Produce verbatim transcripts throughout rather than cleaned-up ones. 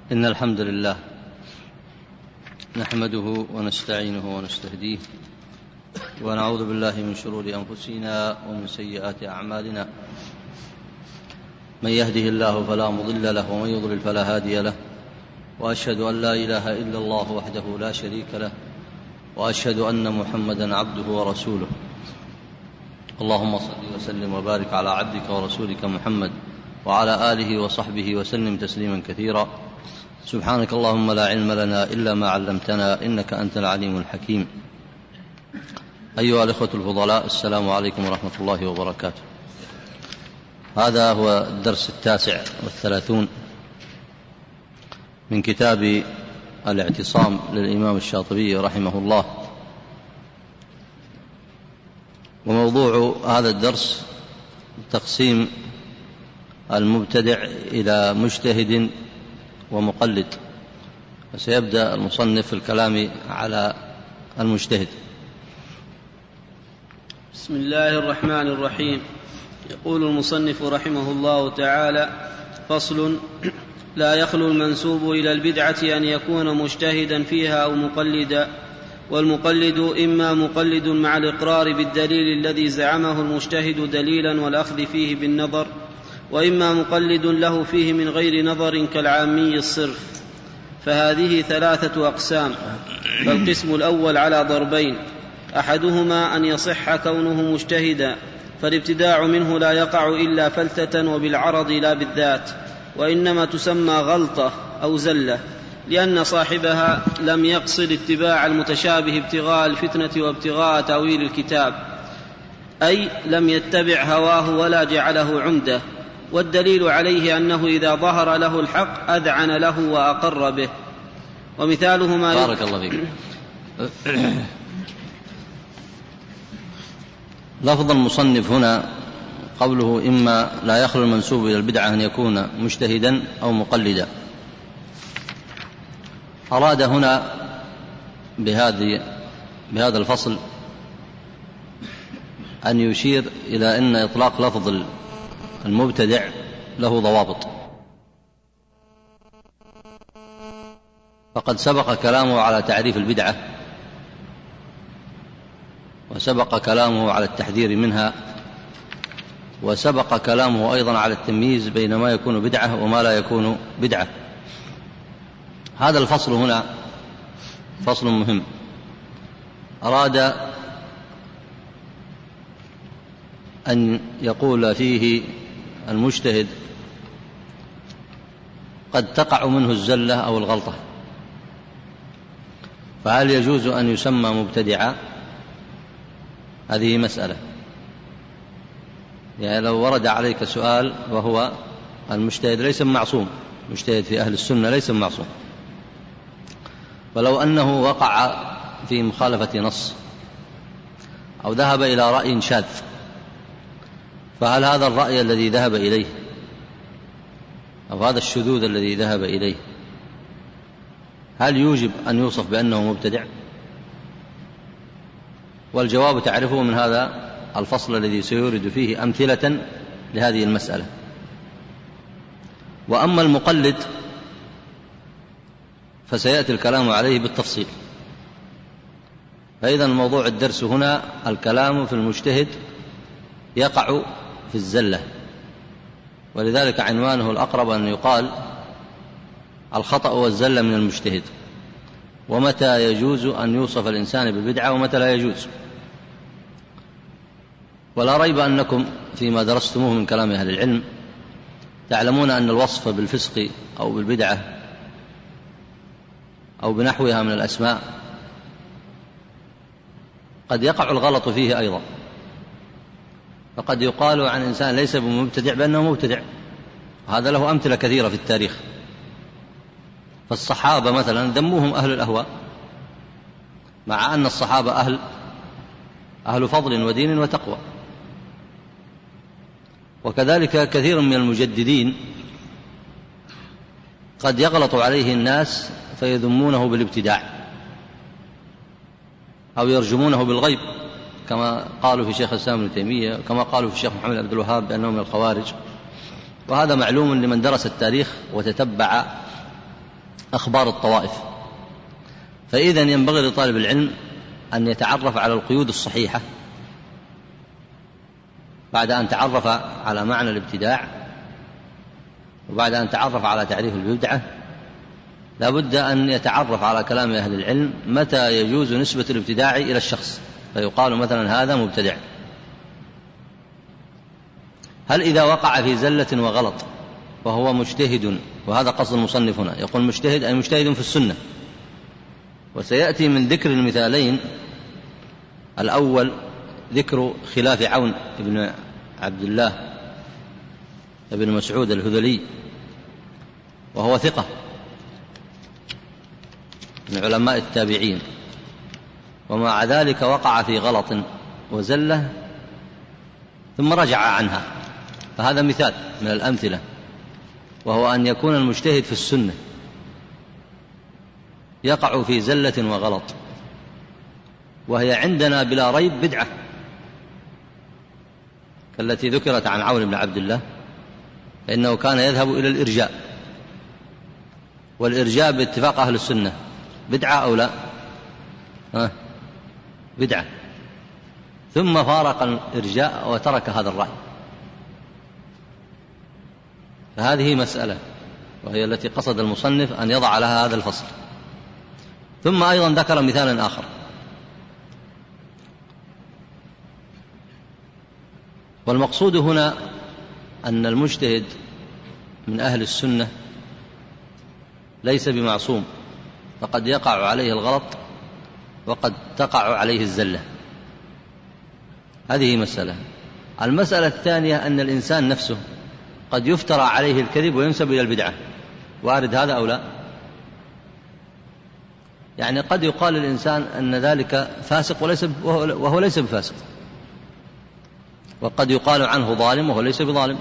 إن الحمد لله نحمده ونستعينه ونستهديه ونعوذ بالله من شرور أنفسنا ومن سيئات أعمالنا. من يهده الله فلا مضل له ومن يضلل فلا هادي له، وأشهد أن لا إله إلا الله وحده لا شريك له، وأشهد أن محمدا عبده ورسوله. اللهم صل وسلم وبارك على عبدك ورسولك محمد وعلى آله وصحبه وسلم تسليما كثيرا. سبحانك اللهم لا علم لنا إلا ما علمتنا إنك أنت العليم الحكيم. أيها الإخوة الفضلاء، السلام عليكم ورحمة الله وبركاته. هذا هو الدرس التاسع والثلاثون من كتاب الاعتصام للإمام الشاطبي رحمه الله، وموضوع هذا الدرس تقسيم المبتدع إلى مجتهد ومقلد، وسيبدأ المصنف في الكلام على المجتهد. بسم الله الرحمن الرحيم. يقول المصنف رحمه الله تعالى: فصل: لا يخلو المنسوب إلى البدعة أن يكون مجتهدا فيها أو مقلدا، والمقلد إما مقلد مع الإقرار بالدليل الذي زعمه المجتهد دليلا والأخذ فيه بالنظر، وإما مقلد له فيه من غير نظر كالعامي الصرف. فهذه ثلاثة أقسام. فالقسم الأول على ضربين: أحدهما أن يصح كونه مجتهدا، فالابتداع منه لا يقع إلا فلتة وبالعرض لا بالذات، وإنما تسمى غلطة أو زلة، لأن صاحبها لم يقصد اتباع المتشابه ابتغاء الفتنة وابتغاء تأويل الكتاب، أي لم يتبع هواه ولا جعله عمده. والدليل عليه أنه إذا ظهر له الحق أذعن له وأقر به. ومثاله ما بارك الله فيك. لفظ المصنف هنا قوله إما لا يخلو المنسوب إلى البدعة أن يكون مجتهدا أو مقلدا، أراد هنا بهذه بهذا الفصل أن يشير إلى أن إطلاق لفظ المبتدع له ضوابط، فقد سبق كلامه على تعريف البدعة، وسبق كلامه على التحذير منها، وسبق كلامه أيضا على التمييز بين ما يكون بدعة وما لا يكون بدعة. هذا الفصل هنا فصل مهم، أراد أن يقول فيه المجتهد قد تقع منه الزلة أو الغلطة، فهل يجوز أن يسمى مبتدعا؟ هذه مسألة. يعني لو ورد عليك سؤال وهو المجتهد ليس معصوم، مجتهد في أهل السنة ليس معصوم، فلو أنه وقع في مخالفة نص أو ذهب إلى رأي شاذ، فهل هذا الرأي الذي ذهب إليه أو هذا الشذوذ الذي ذهب إليه هل يوجب أن يوصف بأنه مبتدع؟ والجواب تعرفه من هذا الفصل الذي سيورد فيه أمثلة لهذه المسألة. وأما المقلد فسيأتي الكلام عليه بالتفصيل. فإذا موضوع الدرس هنا الكلام في المجتهد يقع في الزلة، ولذلك عنوانه الأقرب أن يقال الخطأ والزلة من المجتهد، ومتى يجوز أن يوصف الإنسان بالبدعة ومتى لا يجوز. ولا ريب أنكم فيما درستموه من كلام أهل العلم تعلمون أن الوصف بالفسق أو بالبدعة أو بنحوها من الأسماء قد يقع الغلط فيه أيضا، فقد يقال عن إنسان ليس بمبتدع بأنه مبتدع. هذا له أمثلة كثيرة في التاريخ. فالصحابة مثلا ذموهم أهل الأهواء، مع أن الصحابة أهل أهل فضل ودين وتقوى. وكذلك كثير من المجددين قد يغلط عليه الناس فيذمونه بالابتداع أو يرجمونه بالغيب، كما قالوا في شيخ الإسلام ابن تيمية، كما قالوا في الشيخ محمد عبد الوهاب بأنهم من الخوارج. وهذا معلوم لمن درس التاريخ وتتبع أخبار الطوائف. فإذا ينبغي لطالب العلم أن يتعرف على القيود الصحيحة بعد أن تعرف على معنى الابتداع، وبعد أن تعرف على تعريف البدعة لا بد أن يتعرف على كلام أهل العلم متى يجوز نسبة الابتداع إلى الشخص، فيقال مثلا هذا مبتدع. هل إذا وقع في زلة وغلط وهو مجتهد، وهذا قصد المصنف هنا، يقول مجتهد أي مجتهد في السنة، وسيأتي من ذكر المثالين الأول ذكر خلاف عون بن عبد الله بن مسعود الهذلي، وهو ثقة من علماء التابعين، ومع ذلك وقع في غلط وزلة ثم رجع عنها. فهذا مثال من الأمثلة، وهو أن يكون المجتهد في السنة يقع في زلة وغلط، وهي عندنا بلا ريب بدعة كالتي ذكرت عن عون بن عبد الله، فإنه كان يذهب إلى الإرجاء، والإرجاء باتفاق أهل السنة بدعة أو لا؟ ها بدعة. ثم فارق الإرجاء وترك هذا الرأي. فهذه مسألة، وهي التي قصد المصنف أن يضع لها هذا الفصل. ثم أيضا ذكر مثالا آخر، والمقصود هنا أن المجتهد من أهل السنة ليس بمعصوم، فقد يقع عليه الغلط وقد تقع عليه الزلة. هذه مسألة. المسألة الثانية أن الإنسان نفسه قد يفترى عليه الكذب وينسب إلى البدعة، وارد هذا أو لا؟ يعني قد يقال للإنسان أن ذلك فاسق وليس وهو ليس بفاسق، وقد يقال عنه ظالم وهو ليس بظالم،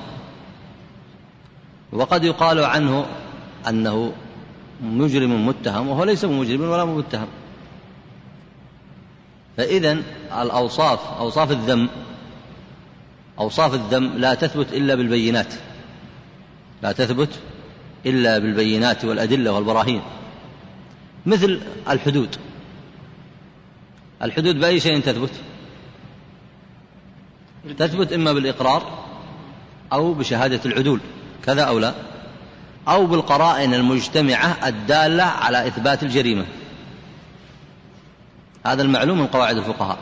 وقد يقال عنه أنه مجرم متهم وهو ليس بمجرم ولا متهم. فإذن الأوصاف أوصاف الذم أوصاف الذم لا تثبت إلا بالبينات، لا تثبت إلا بالبينات والأدلة والبراهين. مثل الحدود، الحدود بأي شيء تثبت؟ تثبت إما بالإقرار أو بشهادة العدول، كذا أو لا، أو بالقرائن المجتمعة الدالة على إثبات الجريمة. هذا المعلوم من قواعد الفقهاء.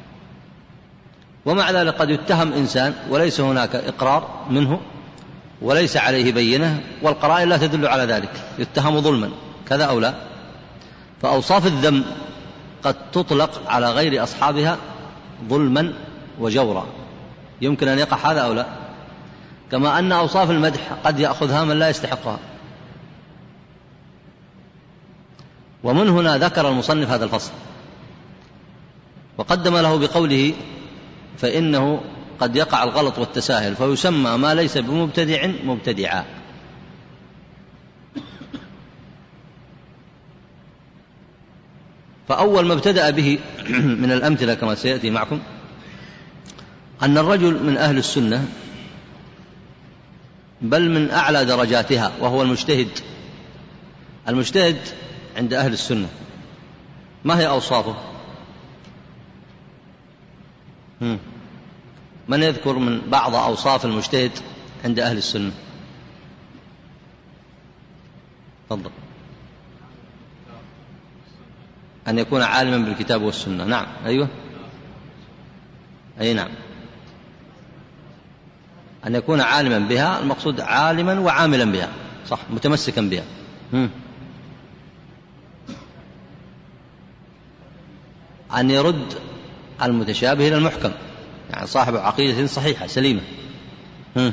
ومع ذلك قد يتهم إنسان وليس هناك إقرار منه وليس عليه بينة والقرائن لا تدل على ذلك، يتهم ظلما، كذا أو لا. فأوصاف الذم قد تطلق على غير أصحابها ظلما وجورا، يمكن أن يقع هذا أو لا، كما أن أوصاف المدح قد يأخذها من لا يستحقها. ومن هنا ذكر المصنف هذا الفصل وقدم له بقوله فإنه قد يقع الغلط والتساهل فيسمى ما ليس بمبتدع مبتدعا. فأول ما ابتدأ به من الأمثلة كما سيأتي معكم أن الرجل من أهل السنة بل من أعلى درجاتها وهو المجتهد. المجتهد عند أهل السنة ما هي أوصافه؟ من يذكر من بعض أوصاف المجتهد عند أهل السنة؟ تفضل. أن يكون عالما بالكتاب والسنة. نعم. أيوة. أي نعم. أن يكون عالما بها، المقصود عالما وعاملا بها، صح، متمسكا بها. هم. أن يرد المتشابه إلى المحكم، يعني صاحب عقيدة صحيحة سليمة. هم.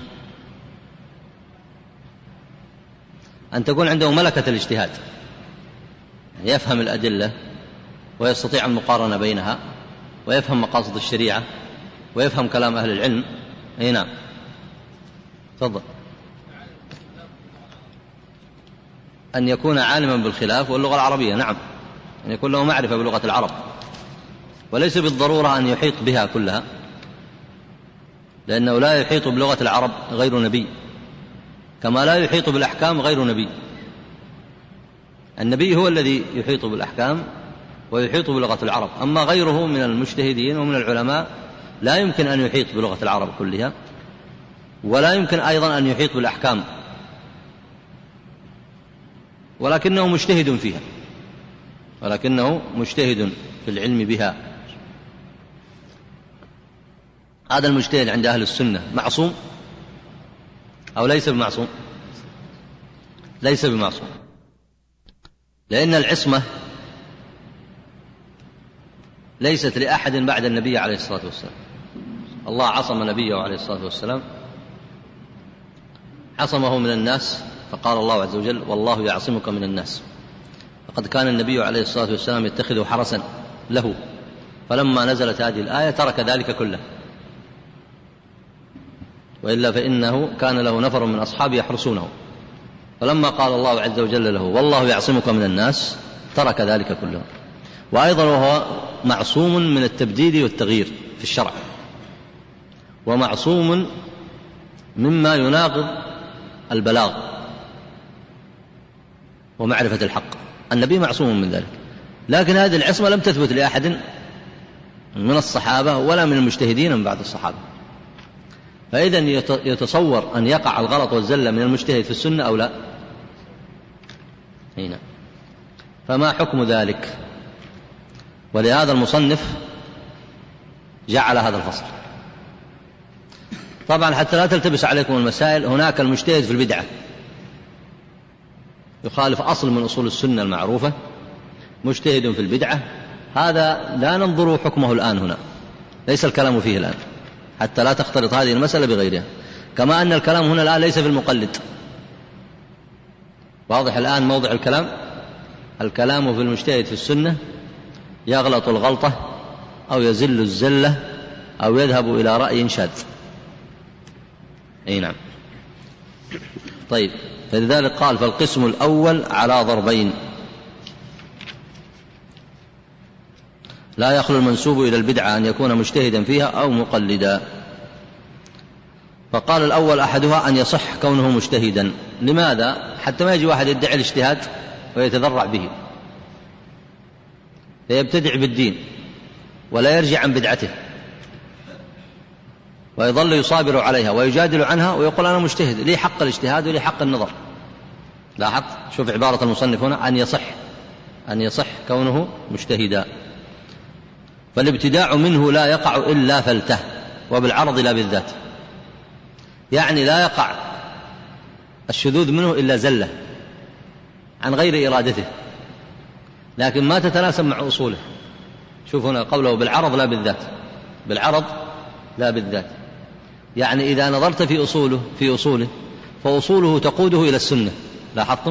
أن تكون عنده ملكة الاجتهاد، يعني يفهم الأدلة ويستطيع المقارنة بينها ويفهم مقاصد الشريعة ويفهم كلام أهل العلم. أي نعم. تفضل. أن يكون عالما بالخلاف واللغة العربية. نعم، أن يكون له معرفة بلغة العرب، وليس بالضرورة أن يحيط بها كلها، لأنه لا يحيط بلغة العرب غير نبي، كما لا يحيط بالأحكام غير نبي. النبي هو الذي يحيط بالأحكام ويحيط بلغة العرب، أما غيره من المجتهدين ومن العلماء لا يمكن أن يحيط بلغة العرب كلها، ولا يمكن أيضا أن يحيط بالأحكام، ولكنه مجتهد فيها، ولكنه مجتهد في العلم بها. هذا المجتهد عند أهل السنة معصوم أو ليس بمعصوم؟ ليس بمعصوم، لأن العصمة ليست لأحد بعد النبي عليه الصلاة والسلام. الله عصم نبيه عليه الصلاة والسلام، عصمه من الناس، فقال الله عز وجل: والله يعصمك من الناس. فقد كان النبي عليه الصلاة والسلام يتخذ حرسا له، فلما نزلت هذه الآية ترك ذلك كله، وإلا فإنه كان له نفر من أصحابه يحرسونه، فلما قال الله عز وجل له: والله يعصمك من الناس، ترك ذلك كله. وأيضا وهو معصوم من التبديل والتغيير في الشرع، ومعصوم مما يناقض البلاغ ومعرفة الحق. النبي معصوم من ذلك، لكن هذه العصمة لم تثبت لأحد من الصحابة ولا من المجتهدين من بعد الصحابة. فإذا يتصور أن يقع الغلط والزلة من المجتهد في السنة أو لا؟ هنا فما حكم ذلك؟ ولهذا المصنف جعل هذا الفصل. طبعا حتى لا تلتبس عليكم المسائل، هناك المجتهد في البدعة يخالف أصل من أصول السنة المعروفة، مجتهد في البدعة، هذا لا ننظر حكمه الآن هنا، ليس الكلام فيه الآن، حتى لا تختلط هذه المسألة بغيرها. كما أن الكلام هنا الآن ليس في المقلد، واضح الآن موضع الكلام؟ الكلام في المجتهد في السنة يغلط الغلطة أو يزل الزلة أو يذهب إلى رأي شاذ. أي نعم. طيب، فلذلك قال: فالقسم الأول على ضربين: لا يخلو المنسوب إلى البدعة أن يكون مجتهدا فيها أو مقلدا. فقال الأول أحدها أن يصح كونه مجتهدا. لماذا؟ حتى ما يجي واحد يدعي الاجتهاد ويتذرع به فيبتدع بالدين ولا يرجع عن بدعته ويظل يصابر عليها ويجادل عنها ويقول أنا مجتهد، لي حق الاجتهاد ولي حق النظر. لاحظ، شوف عبارة المصنف هنا: أن يصح، أن يصح كونه مجتهدا. فالابتداع منه لا يقع إلا فلته، وبالعرض لا بالذات، يعني لا يقع الشذوذ منه إلا زلة عن غير إرادته، لكن ما تتناسب مع أصوله. شوف هنا قوله بالعرض لا بالذات، بالعرض لا بالذات، يعني إذا نظرت في أصوله في أصوله فأصوله تقوده إلى السنة. لاحظتم؟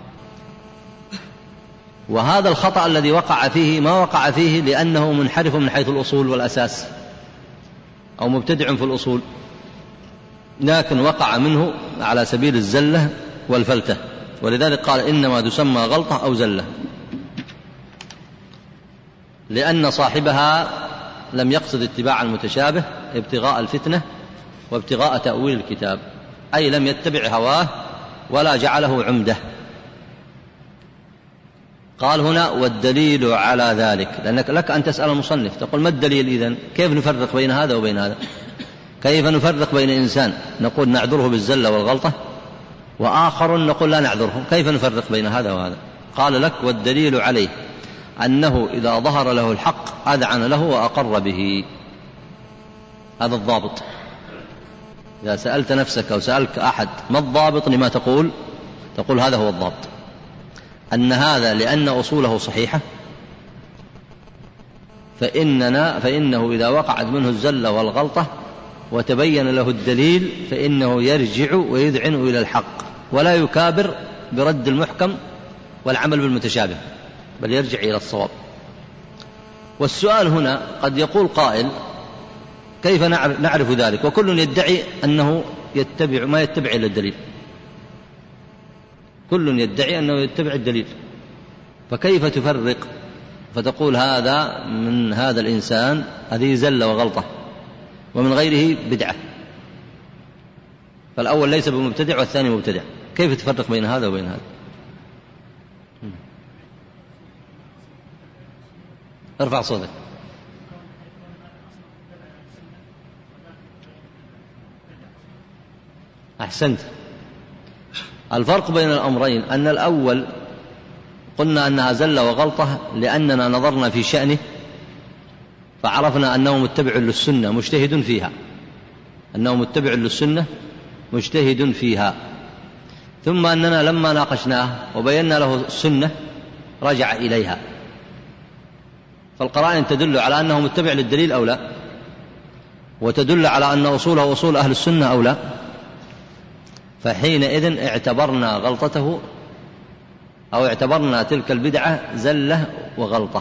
وهذا الخطأ الذي وقع فيه ما وقع فيه لأنه منحرف من حيث الأصول والأساس أو مبتدع في الأصول، لكن وقع منه على سبيل الزلة والفلتة، ولذلك قال: إنما تسمى غلطة أو زلة، لأن صاحبها لم يقصد اتباع المتشابه ابتغاء الفتنة وابتغاء تأويل الكتاب، أي لم يتبع هواه ولا جعله عمده. قال هنا: والدليل على ذلك، لأنك لك أن تسأل المصنف تقول: ما الدليل إذن؟ كيف نفرق بين هذا وبين هذا؟ كيف نفرق بين إنسان نقول نعذره بالزلة والغلطة وآخر نقول لا نعذره؟ كيف نفرق بين هذا وهذا؟ قال لك: والدليل عليه أنه إذا ظهر له الحق أذعن له وأقر به. هذا الضابط. إذا سألت نفسك أو سألك أحد ما الضابط لما تقول، تقول هذا هو الضابط، أن هذا لأن أصوله صحيحة، فإننا فإنه إذا وقعت منه الزلة والغلطة وتبين له الدليل فإنه يرجع ويذعن إلى الحق ولا يكابر برد المحكم والعمل بالمتشابه، بل يرجع إلى الصواب. والسؤال هنا قد يقول قائل: كيف نعرف ذلك وكل يدعي أنه يتبع ما يتبع إلى الدليل؟ كل يدعي أنه يتبع الدليل، فكيف تفرق فتقول هذا من هذا الإنسان هذه زلة وغلطة ومن غيره بدعة، فالأول ليس بمبتدع والثاني مبتدع؟ كيف تفرق بين هذا وبين هذا؟ ارفع صوتك. أحسنت. الفرق بين الأمرين أن الأول قلنا أنها زلة وغلطة لأننا نظرنا في شأنه فعرفنا أنه متبع للسنة مجتهد فيها، أنه متبع للسنة مجتهد فيها، ثم أننا لما ناقشناه وبينا له السنة رجع إليها، فالقرائن تدل على أنه متبع للدليل أو لا، وتدل على أن أصوله أصول أهل السنة أو لا، فحينئذ اعتبرنا غلطته أو اعتبرنا تلك البدعة زلة وغلطة.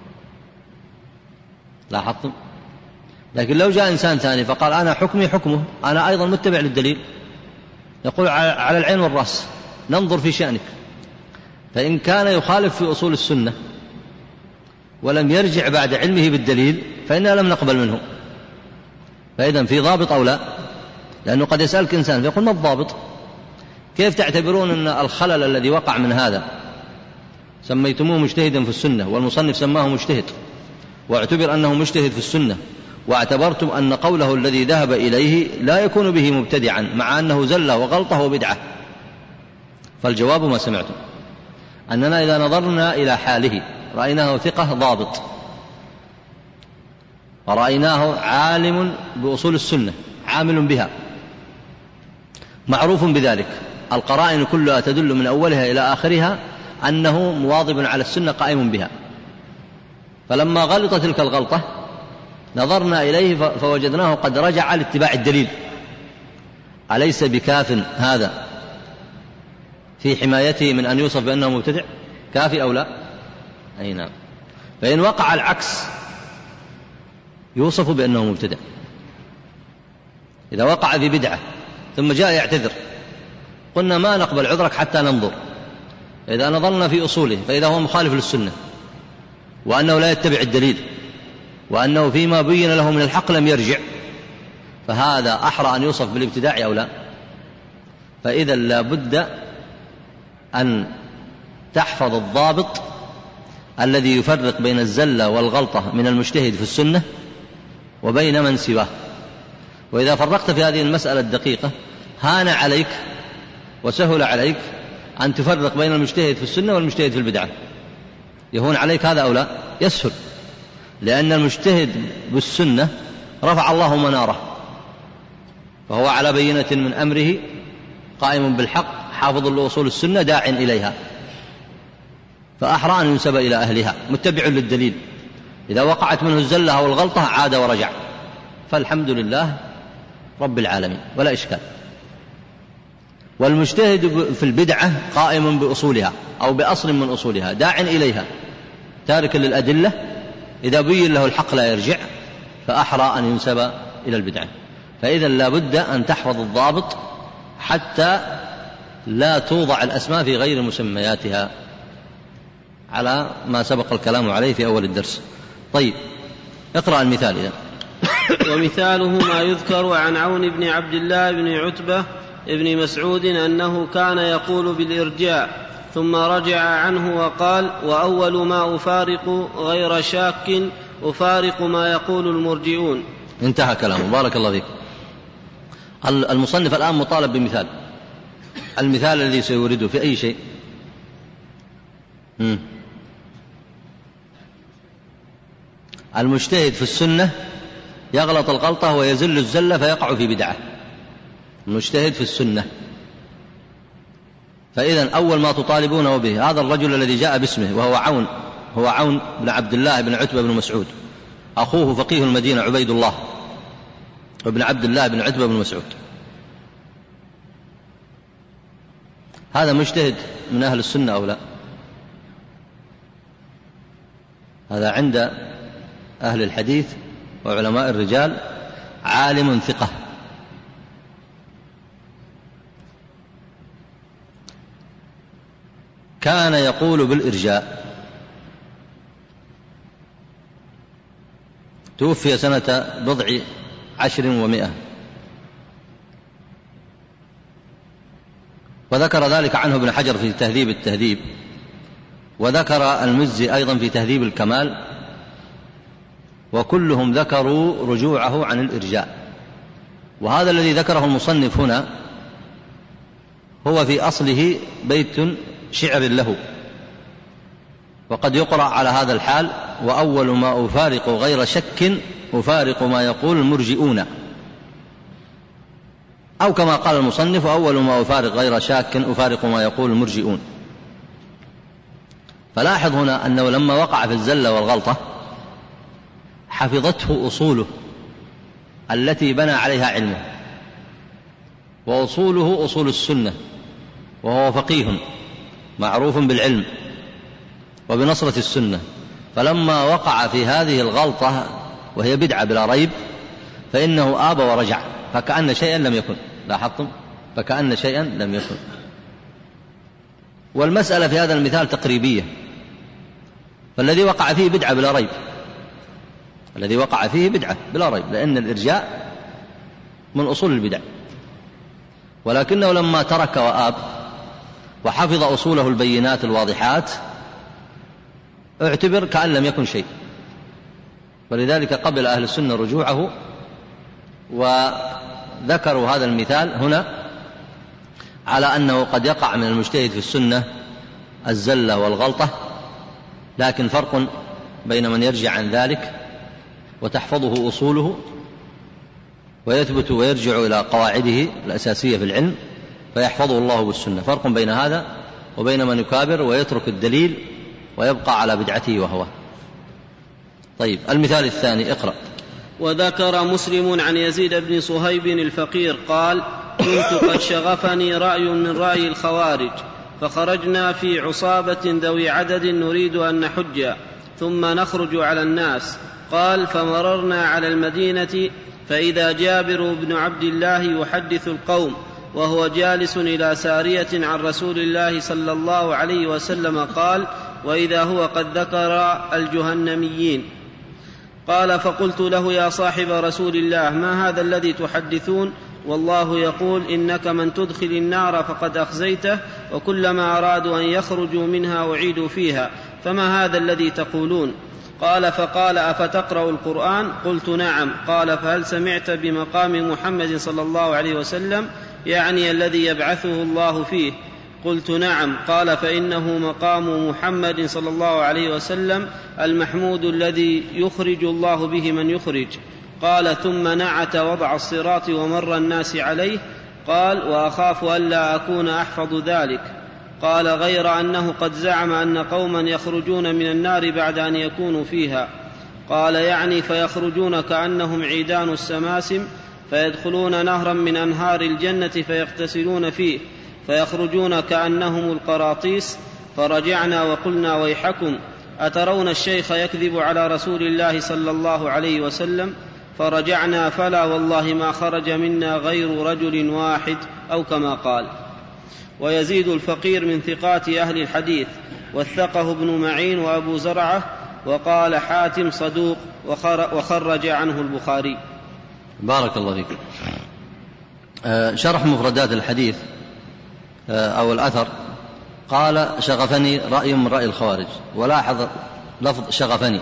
لاحظتم؟ لكن لو جاء إنسان ثاني فقال أنا حكمي حكمه، أنا أيضا متبع للدليل، يقول على العين والرأس ننظر في شأنك، فإن كان يخالف في أصول السنة ولم يرجع بعد علمه بالدليل فإننا لم نقبل منه. فإذا في ضابط أو لا؟ لأنه قد يسألك إنسان فيقول ما الضابط؟ كيف تعتبرون أن الخلل الذي وقع من هذا سميتموه مجتهدا في السنة والمصنف سماه مجتهد واعتبر أنه مجتهد في السنة، واعتبرتم أن قوله الذي ذهب إليه لا يكون به مبتدعا مع أنه زلة وغلطة وبدعة؟ فالجواب ما سمعتم، أننا إذا نظرنا إلى حاله رأيناه ثقة ضابط، ورأيناه عالم بأصول السنة عامل بها معروف بذلك، القرائن كلها تدل من أولها إلى آخرها أنه مواظب على السنة قائم بها، فلما غلط تلك الغلطة نظرنا إليه فوجدناه قد رجع لاتباع الدليل. أليس بكاف هذا في حمايته من أن يوصف بأنه مبتدع؟ كافي أو لا؟ أي نعم. فإن وقع العكس يوصف بأنه مبتدع. إذا وقع في بدعة ثم جاء يعتذر قلنا ما نقبل عذرك حتى ننظر، إذا نظرنا في أصوله فإذا هو مخالف للسنة وأنه لا يتبع الدليل وأنه فيما بين له من الحق لم يرجع، فهذا أحرى أن يوصف بالابتداع أو لا؟ فإذا لا بد أن تحفظ الضابط الذي يفرق بين الزلة والغلطة من المجتهد في السنة وبين من سواه. وإذا فرقت في هذه المسألة الدقيقة هان عليك وسهل عليك أن تفرق بين المجتهد في السنة والمجتهد في البدعة. يهون عليك هذا أو لا؟ يسهل، لأن المجتهد بالسنة رفع الله مناره، فهو على بينة من أمره قائم بالحق حافظ لأصول السنة داع إليها، فأحرى أن ينسب إلى أهلها متبع للدليل. إذا وقعت منه الزلة أو الغلطة عاد ورجع، فالحمد لله رب العالمين ولا إشكال. والمجتهد في البدعة قائم بأصولها أو بأصل من أصولها داع إليها تارك للأدلة، إذا بين له الحق لا يرجع، فأحرى أن ينسب إلى البدعة. فإذا لا بد أن تحفظ الضابط حتى لا توضع الأسماء في غير مسمياتها على ما سبق الكلام عليه في أول الدرس. طيب اقرأ المثال إذا. ومثاله ما يذكر عن عون بن عبد الله بن عتبة ابن مسعود أنه كان يقول بالإرجاء ثم رجع عنه وقال: وأول ما أفارق غير شاك أفارق ما يقول المرجئون. انتهى كلامه، بارك الله فيك. المصنف الآن مطالب بمثال، المثال الذي سيورده في أي شيء. مم. المجتهد في السنة يغلط الغلطة ويزل الزلة فيقع في بدعة، المجتهد في السنة. فإذا أول ما تطالبونه به هذا الرجل الذي جاء باسمه وهو عون، هو عون بن عبد الله بن عتبة بن مسعود، أخوه فقيه المدينة عبيد الله وابن عبد الله بن عتبة بن مسعود. هذا مجتهد من أهل السنة أو لا؟ هذا عند أهل الحديث وعلماء الرجال عالم ثقة، كان يقول بالإرجاء، توفي سنة بضع عشر ومائة، وذكر ذلك عنه ابن حجر في تهذيب التهذيب، وذكر المزي أيضا في تهذيب الكمال، وكلهم ذكروا رجوعه عن الإرجاء. وهذا الذي ذكره المصنف هنا هو في أصله بيت شعر له، وقد يقرأ على هذا الحال: وأول ما أفارق غير شك أفارق ما يقول المرجئون، أو كما قال المصنف: أول ما أفارق غير شاك أفارق ما يقول المرجئون. فلاحظ هنا أنه لما وقع في الزلة والغلطة حفظته أصوله التي بنى عليها علمه، وأصوله أصول السنة، وهو فقيه معروف بالعلم وبنصرة السنة. فلما وقع في هذه الغلطة وهي بدعة بلا ريب فإنه آب ورجع، فكأن شيئا لم يكن. لاحظتم؟ فكأن شيئا لم يكن. والمسألة في هذا المثال تقريبية، فالذي وقع فيه بدعة بلا ريب، الذي وقع فيه بدعة بلا ريب، لأن الإرجاء من أصول البدع. ولكنه لما ترك وآب وحفظ أصوله البينات الواضحات اعتبر كأن لم يكن شيء، ولذلك قبل أهل السنة رجوعه، وذكروا هذا المثال هنا على أنه قد يقع من المجتهد في السنة الزلة والغلطة، لكن فرق بين من يرجع عن ذلك وتحفظه أصوله ويثبت ويرجع إلى قواعده الأساسية في العلم فيحفظه الله بالسنة. فرق بين هذا وبين من يكابر ويترك الدليل ويبقى على بدعته وهواه. طيب، المثال الثاني اقرأ. وذكر مسلم عن يزيد بن صهيب الفقير قال: كنت قد شغفني رأي من رأي الخوارج، فخرجنا في عصابة ذوي عدد نريد أن نحج ثم نخرج على الناس. قال: فمررنا على المدينة فإذا جابر بن عبد الله يحدث القوم وهو جالس إلى سارية عن رسول الله صلى الله عليه وسلم قال: وإذا هو قد ذكر الجهنميين. قال: فقلت له: يا صاحب رسول الله، ما هذا الذي تحدثون؟ والله يقول: إنك من تدخل النار فقد أخزيته، وكلما أرادوا أن يخرجوا منها أعيدوا فيها، فما هذا الذي تقولون؟ قال: فقال: أفتقرأ القرآن؟ قلت: نعم. قال: فهل سمعت بمقام محمد صلى الله عليه وسلم، يعني الذي يبعثه الله فيه؟ قلت: نعم. قال: فإنه مقام محمد صلى الله عليه وسلم المحمود الذي يخرج الله به من يخرج. قال: ثم نعت وضع الصراط ومر الناس عليه. قال: وأخاف ألا أكون أحفظ ذلك. قال: غير أنه قد زعم أن قوما يخرجون من النار بعد أن يكونوا فيها. قال: يعني فيخرجون كأنهم عيدان السماسم، فيدخلون نهرا من أنهار الجنة فيغتسلون فيه، فيخرجون كأنهم القراطيس. فرجعنا وقلنا: ويحكم، أترون الشيخ يكذب على رسول الله صلى الله عليه وسلم؟ فرجعنا فلا والله ما خرج منا غير رجل واحد، أو كما قال. ويزيد الفقير من ثقات أهل الحديث، وثقه ابن معين وأبو زرعة، وقال حاتم صدوق، وخرج عنه البخاري. بارك الله فيك. شرح مفردات الحديث أو الأثر. قال: شغفني رأي من رأي الخوارج. ولاحظ لفظ شغفني،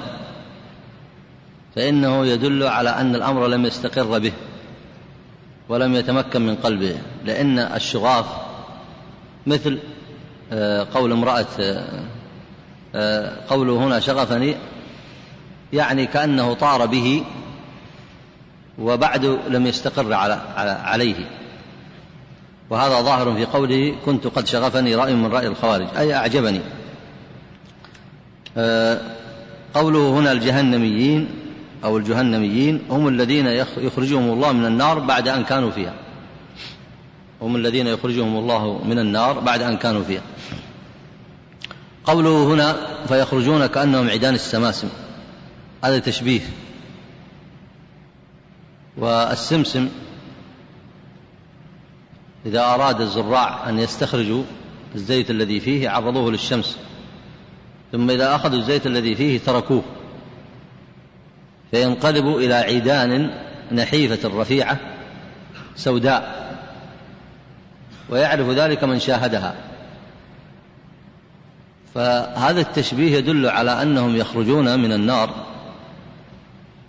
فإنه يدل على أن الأمر لم يستقر به ولم يتمكن من قلبه، لأن الشغاف مثل قول امرأة قوله هنا شغفني، يعني كأنه طار به وبعد لم يستقر عليه، وهذا ظاهر في قوله: كنت قد شغفني رأي من رأي الخوارج، أي أعجبني. قوله هنا الجهنميين أو الجهنميين هم الذين يخرجهم الله من النار بعد أن كانوا فيها، هم الذين يخرجهم الله من النار بعد أن كانوا فيها. قوله هنا فيخرجون كأنهم عيدان السماسم، هذا تشبيه. والسمسم إذا أراد الزراع أن يستخرجوا الزيت الذي فيه عرضوه للشمس، ثم إذا أخذوا الزيت الذي فيه تركوه، فينقلب إلى عيدان نحيفة رفيعة سوداء، ويعرف ذلك من شاهدها. فهذا التشبيه يدل على أنهم يخرجون من النار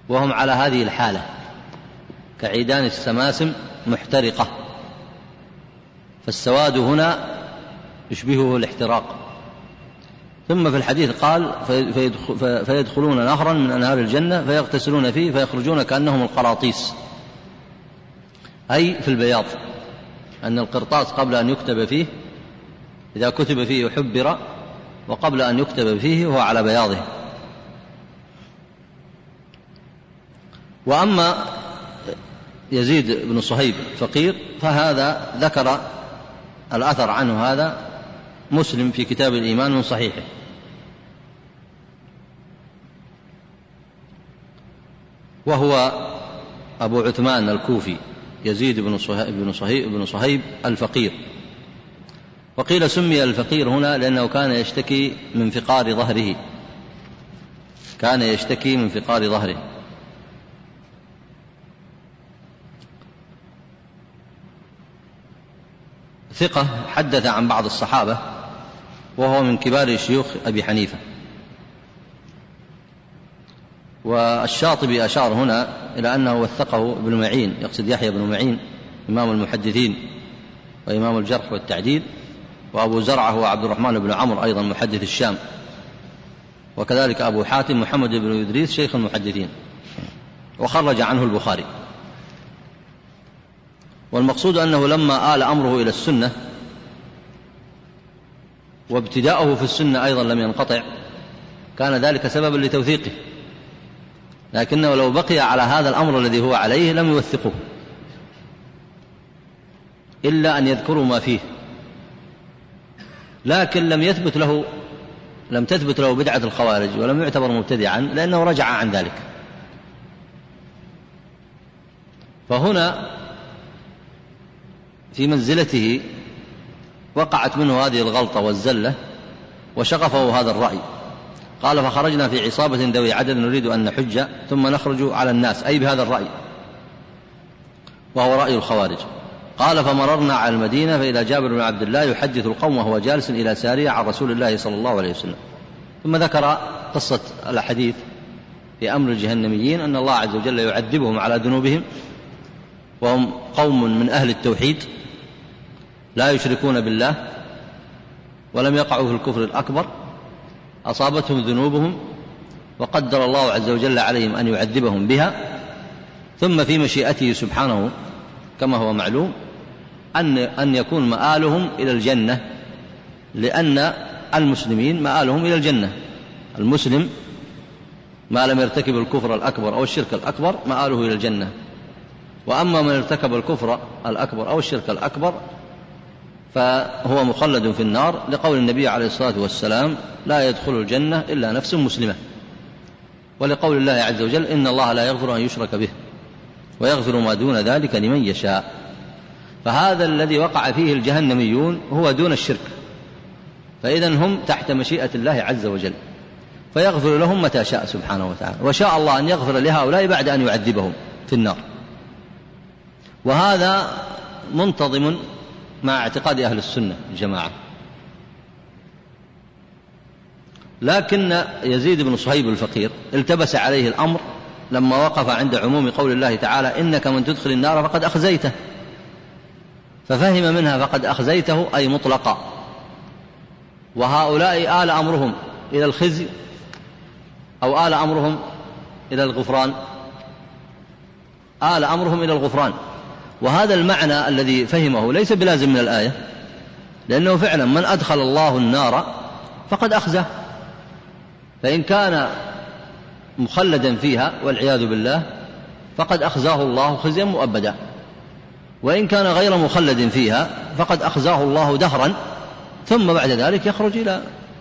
وهم على هذه الحالة كعيدان السماسم محترقة، فالسواد هنا يشبهه الاحتراق. ثم في الحديث قال فيدخلون نهرا من أنهار الجنة فيغتسلون فيه فيخرجون كأنهم القراطيس، أي في البياض، أن القرطاس قبل أن يكتب فيه إذا كتب فيه حبر، وقبل أن يكتب فيه هو على بياضه. وأما يزيد بن صهيب فقير فهذا ذكر الأثر عنه هذا مسلم في كتاب الإيمان من صحيحه. وهو أبو عثمان الكوفي يزيد بن صهيب, بن صهيب, بن صهيب الفقير. وقيل سمي الفقير هنا لأنه كان يشتكي من فقار ظهره، كان يشتكي من فقار ظهره. ثقة حدث عن بعض الصحابة، وهو من كبار شيوخ أبي حنيفة. والشاطبي أشار هنا إلى أنه وثقه ابن معين، يقصد يحيى بن معين إمام المحدثين وإمام الجرح والتعديل، وأبو زرعة هو عبد الرحمن بن عمرو أيضا محدث الشام، وكذلك أبو حاتم محمد بن إدريس شيخ المحدثين، وخرج عنه البخاري. والمقصود أنه لما آل أمره إلى السنة وابتداؤه في السنة أيضا لم ينقطع، كان ذلك سببا لتوثيقه، لكنه لو بقي على هذا الأمر الذي هو عليه لم يوثقه إلا أن يذكروا ما فيه، لكن لم يثبت له لم تثبت له بدعة الخوارج ولم يعتبر مبتدعا لأنه رجع عن ذلك. فهنا في منزلته وقعت منه هذه الغلطة والزلة وشغفه هذا الرأي. قال فخرجنا في عصابة ذوي عدد نريد أن نحج ثم نخرج على الناس، أي بهذا الرأي، وهو رأي الخوارج. قال فمررنا على المدينة فإذا جابر بن عبد الله يحدث القوم وهو جالس إلى سارية عن رسول الله صلى الله عليه وسلم. ثم ذكر قصة الحديث في أمر الجهنميين أن الله عز وجل يعذبهم على ذنوبهم، وهم قوم من أهل التوحيد لا يشركون بالله ولم يقعوا في الكفر الأكبر، أصابتهم ذنوبهم وقدر الله عز وجل عليهم أن يعذبهم بها، ثم في مشيئته سبحانه كما هو معلوم أن أن يكون مآلهم إلى الجنة، لأن المسلمين مآلهم إلى الجنة. المسلم ما لم يرتكب الكفر الأكبر أو الشرك الأكبر مآله إلى الجنة، وأما من ارتكب الكفر الأكبر أو الشرك الأكبر فهو مخلد في النار، لقول النبي عليه الصلاة والسلام لا يدخل الجنة إلا نفس مسلمة، ولقول الله عز وجل إن الله لا يغفر أن يشرك به ويغفر ما دون ذلك لمن يشاء. فهذا الذي وقع فيه الجهنميون هو دون الشرك، فإذا هم تحت مشيئة الله عز وجل، فيغفر لهم متى شاء سبحانه وتعالى، وشاء الله أن يغفر لهؤلاء بعد أن يعذبهم في النار. وهذا منتظم مع اعتقاد أهل السنة الجماعة. لكن يزيد بن صهيب الفقير التبس عليه الأمر لما وقف عند عموم قول الله تعالى إنك من تدخل النار فقد أخزيته، ففهم منها فقد أخزيته أي مطلقا. وهؤلاء آل أمرهم إلى الخزي أو آل أمرهم إلى الغفران؟ آل أمرهم إلى الغفران. وهذا المعنى الذي فهمه ليس بلازم من الآية، لأنه فعلا من أدخل الله النار فقد أخزاه، فإن كان مخلدا فيها والعياذ بالله فقد أخزاه الله خزيا مؤبدا، وإن كان غير مخلد فيها فقد أخزاه الله دهرا، ثم بعد ذلك يخرج إلى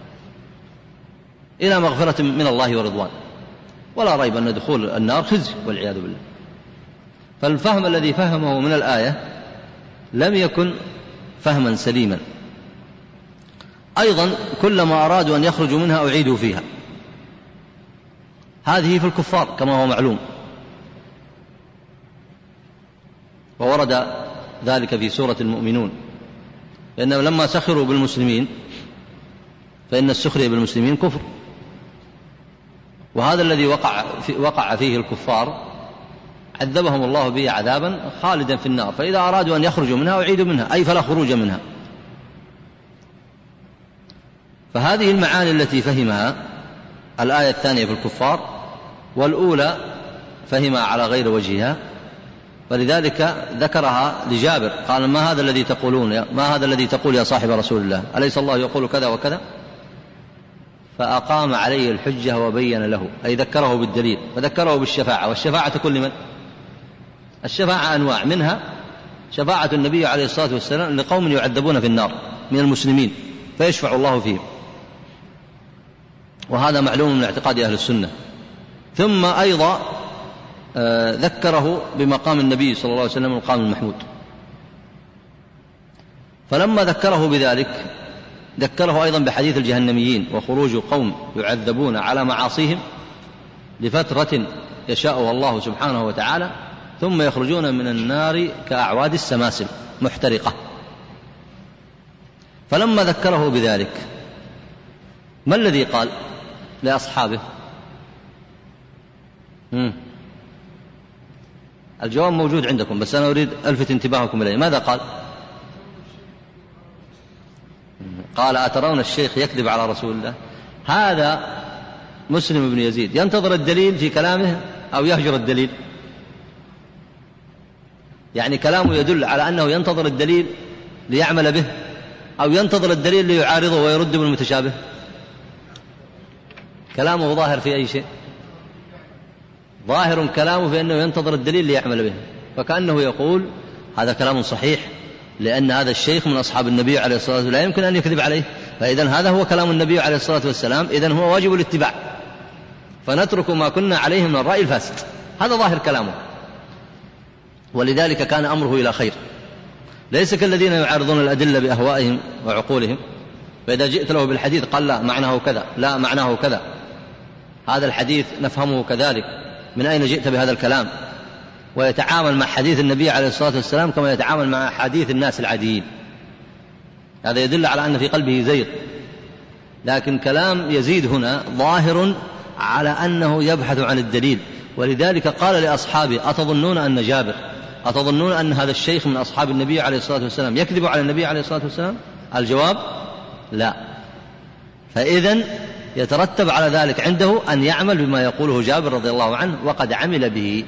إلى مغفرة من الله ورضوان. ولا ريب أن دخول النار خزي والعياذ بالله. فالفهم الذي فهمه من الآية لم يكن فهما سليما. أيضا كلما أرادوا أن يخرجوا منها أعيدوا فيها، هذه في الكفار كما هو معلوم، وورد ذلك في سورة المؤمنون، لأنهم لما سخروا بالمسلمين فإن السخرية بالمسلمين كفر، وهذا الذي وقع, في وقع فيه الكفار عذبهم الله به عذابا خالدا في النار، فإذا أرادوا أن يخرجوا منها أعيدوا منها، أي فلا خروج منها. فهذه المعاني التي فهمها الآية الثانية في الكفار، والأولى فهمها على غير وجهها، فلذلك ذكرها لجابر قال: ما هذا الذي تقولون، ما هذا الذي تقول يا صاحب رسول الله، أليس الله يقول كذا وكذا؟ فأقام عليه الحجة وبين له، أي ذكره بالدليل، فذكره بالشفاعة. والشفاعة تكون لمن؟ الشفاعة أنواع، منها شفاعة النبي عليه الصلاة والسلام لقوم يعذبون في النار من المسلمين فيشفع الله فيهم، وهذا معلوم من اعتقاد أهل السنة. ثم أيضا ذكره بمقام النبي صلى الله عليه وسلم المقام المحمود. فلما ذكره بذلك ذكره أيضا بحديث الجهنميين وخروج قوم يعذبون على معاصيهم لفترة يشاءها الله سبحانه وتعالى، ثم يخرجون من النار كأعواد السماسم محترقة. فلما ذكره بذلك ما الذي قال لأصحابه؟ مم. الجواب موجود عندكم، بس أنا أريد ألفت انتباهكم إليه. ماذا قال؟ قال: أترون الشيخ يكذب على رسول الله؟ هذا مسلم بن يزيد ينتظر الدليل في كلامه أو يهجر الدليل؟ يعني كلامه يدل على أنه ينتظر الدليل ليعمل به، أو ينتظر الدليل ليعارضه ويرد بالمتشابه؟ كلامه ظاهر في أي شيء؟ ظاهر كلامه في أنه ينتظر الدليل ليعمل به، فكأنه يقول هذا كلام صحيح، لأن هذا الشيخ من أصحاب النبي عليه الصلاة والسلام لا يمكن أن يكذب عليه، فإذن هذا هو كلام النبي عليه الصلاة والسلام، إذن هو واجب الاتباع، فنترك ما كنا عليه من الرأي الفاسد. هذا ظاهر كلامه، ولذلك كان أمره إلى خير، ليس كالذين يعارضون الأدلة بأهوائهم وعقولهم، فإذا جئت له بالحديث قال لا معناه كذا، لا معناه كذا، هذا الحديث نفهمه كذلك، من أين جئت بهذا الكلام؟ ويتعامل مع حديث النبي عليه الصلاة والسلام كما يتعامل مع حديث الناس العاديين. هذا يدل على أن في قلبه زيغ. لكن كلام يزيد هنا ظاهر على أنه يبحث عن الدليل، ولذلك قال لأصحابه: أتظنون أن جابر، أتظنون أن هذا الشيخ من أصحاب النبي عليه الصلاة والسلام يكذب على النبي عليه الصلاة والسلام؟ الجواب لا. فإذن يترتب على ذلك عنده أن يعمل بما يقوله جابر رضي الله عنه، وقد عمل به.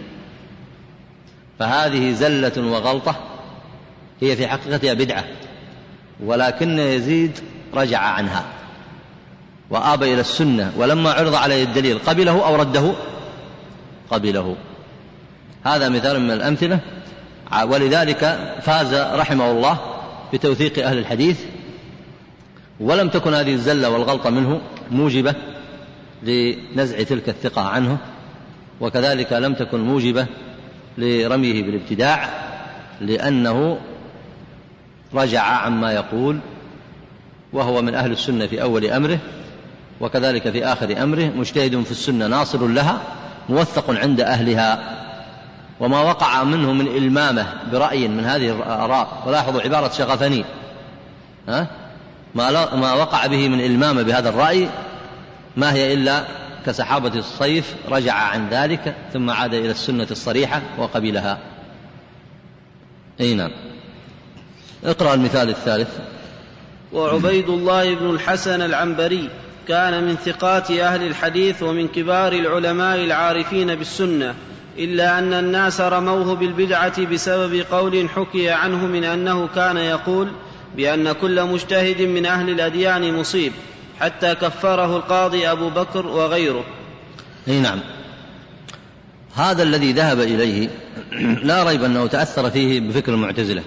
فهذه زلة وغلطة هي في حقيقتها بدعة، ولكن يزيد رجع عنها وآبى إلى السنة، ولما عرض عليه الدليل قبله أو رده؟ قبله. هذا مثال من الأمثلة، ولذلك فاز رحمه الله بتوثيق أهل الحديث، ولم تكن هذه الزلة والغلطة منه موجبة لنزع تلك الثقة عنه، وكذلك لم تكن موجبة لرميه بالابتداع، لأنه رجع عما يقول، وهو من أهل السنة في أول أمره، وكذلك في آخر أمره، مجتهد في السنة ناصر لها موثق عند أهلها. وما وقع منه من إلمامه برأي من هذه الآراء، ولاحظوا عبارة شغفني، ها؟ ما وقع به من إلمامه بهذا الرأي ما هي إلا كسحابة الصيف، رجع عن ذلك ثم عاد إلى السنة الصريحة وقبلها. أي نعم. اقرأ المثال الثالث. وعبيد الله بن الحسن العنبري كان من ثقات أهل الحديث ومن كبار العلماء العارفين بالسنة، إلا أن الناس رموه بالبدعة بسبب قول حكي عنه من أنه كان يقول بأن كل مجتهد من أهل الأديان مصيب، حتى كفره القاضي أبو بكر وغيره. أي نعم. هذا الذي ذهب إليه لا ريب أنه تأثر فيه بفكر المعتزلة.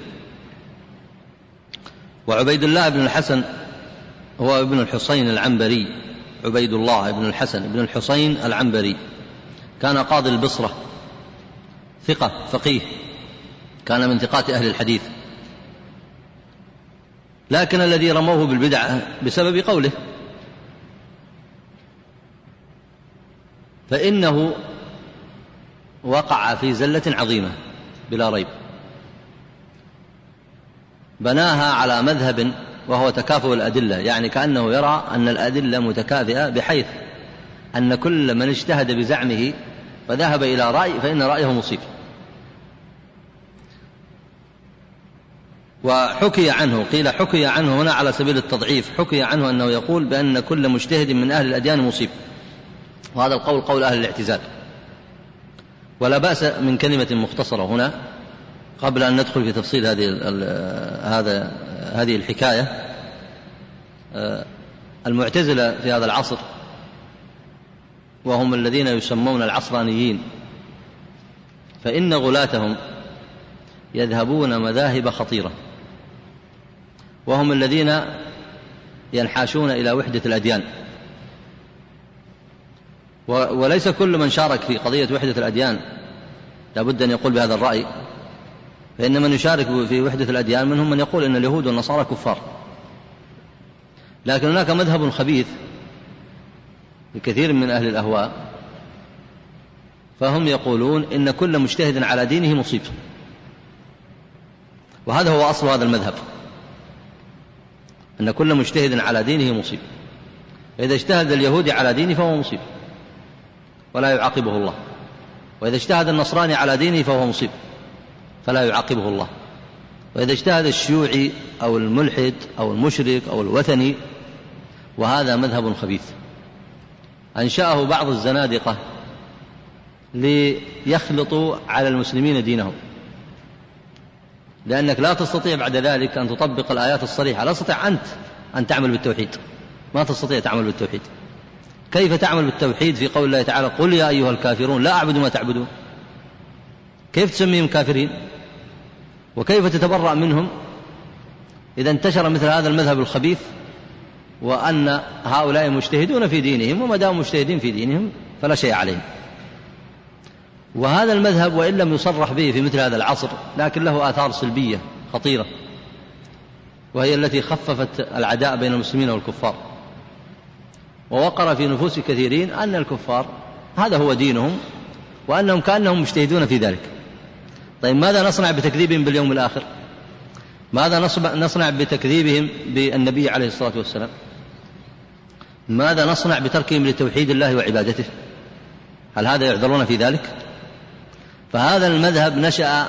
وعبيد الله بن الحسن هو ابن الحسين العنبري، عبيد الله بن الحسن بن الحسين العنبري، كان قاضي البصرة، ثقة فقيه، كان من ثقات أهل الحديث، لكن الذي رموه بالبدعة بسبب قوله، فإنه وقع في زلة عظيمة بلا ريب، بناها على مذهب وهو تكافؤ الأدلة، يعني كأنه يرى أن الأدلة متكافئة، بحيث أن كل من اجتهد بزعمه فذهب إلى رأي فإن رأيه مصيب. وحكي عنه، قيل حكي عنه هنا على سبيل التضعيف، حكي عنه أنه يقول بأن كل مجتهد من أهل الأديان مصيب، وهذا القول قول أهل الاعتزال. ولا بأس من كلمة مختصرة هنا قبل أن ندخل في تفصيل هذه هذا هذه الحكاية. المعتزلة في هذا العصر، وهم الذين يسمون العصرانيين، فإن غلاتهم يذهبون مذاهب خطيرة، وهم الذين ينحاشون إلى وحدة الأديان. وليس كل من شارك في قضية وحدة الأديان لابد أن يقول بهذا الرأي، فإن من يشارك في وحدة الأديان منهم من يقول إن اليهود والنصارى كفار. لكن هناك مذهب خبيث لكثير من أهل الأهواء، فهم يقولون إن كل مجتهد على دينه مصيب، وهذا هو أصل هذا المذهب، أن كل مجتهد على دينه مصيب. إذا اجتهد اليهودي على دينه فهو مصيب ولا يعاقبه الله، وإذا اجتهد النصراني على دينه فهو مصيب فلا يعاقبه الله، وإذا اجتهد الشيوعي أو الملحد أو المشرك أو الوثني. وهذا مذهب خبيث أنشأه بعض الزنادقة ليخلطوا على المسلمين دينهم، لأنك لا تستطيع بعد ذلك أن تطبق الآيات الصريحة. لا تستطيع أنت أن تعمل بالتوحيد، ما تستطيع تعمل بالتوحيد. كيف تعمل بالتوحيد في قول الله تعالى قل يا أيها الكافرون لا أعبد ما تعبدون؟ كيف تسميهم كافرين؟ وكيف تتبرأ منهم إذا انتشر مثل هذا المذهب الخبيث، وأن هؤلاء مجتهدون في دينهم، وما داموا مجتهدين في دينهم فلا شيء عليهم. وهذا المذهب وإن لم يصرح به في مثل هذا العصر، لكن له آثار سلبية خطيرة، وهي التي خففت العداء بين المسلمين والكفار، ووقر في نفوس كثيرين أن الكفار هذا هو دينهم، وأنهم كأنهم مجتهدون في ذلك. طيب ماذا نصنع بتكذيبهم باليوم الآخر؟ ماذا نصنع بتكذيبهم بالنبي عليه الصلاة والسلام؟ ماذا نصنع بتركهم لتوحيد الله وعبادته؟ هل هذا يعذرون في ذلك؟ فهذا المذهب نشأ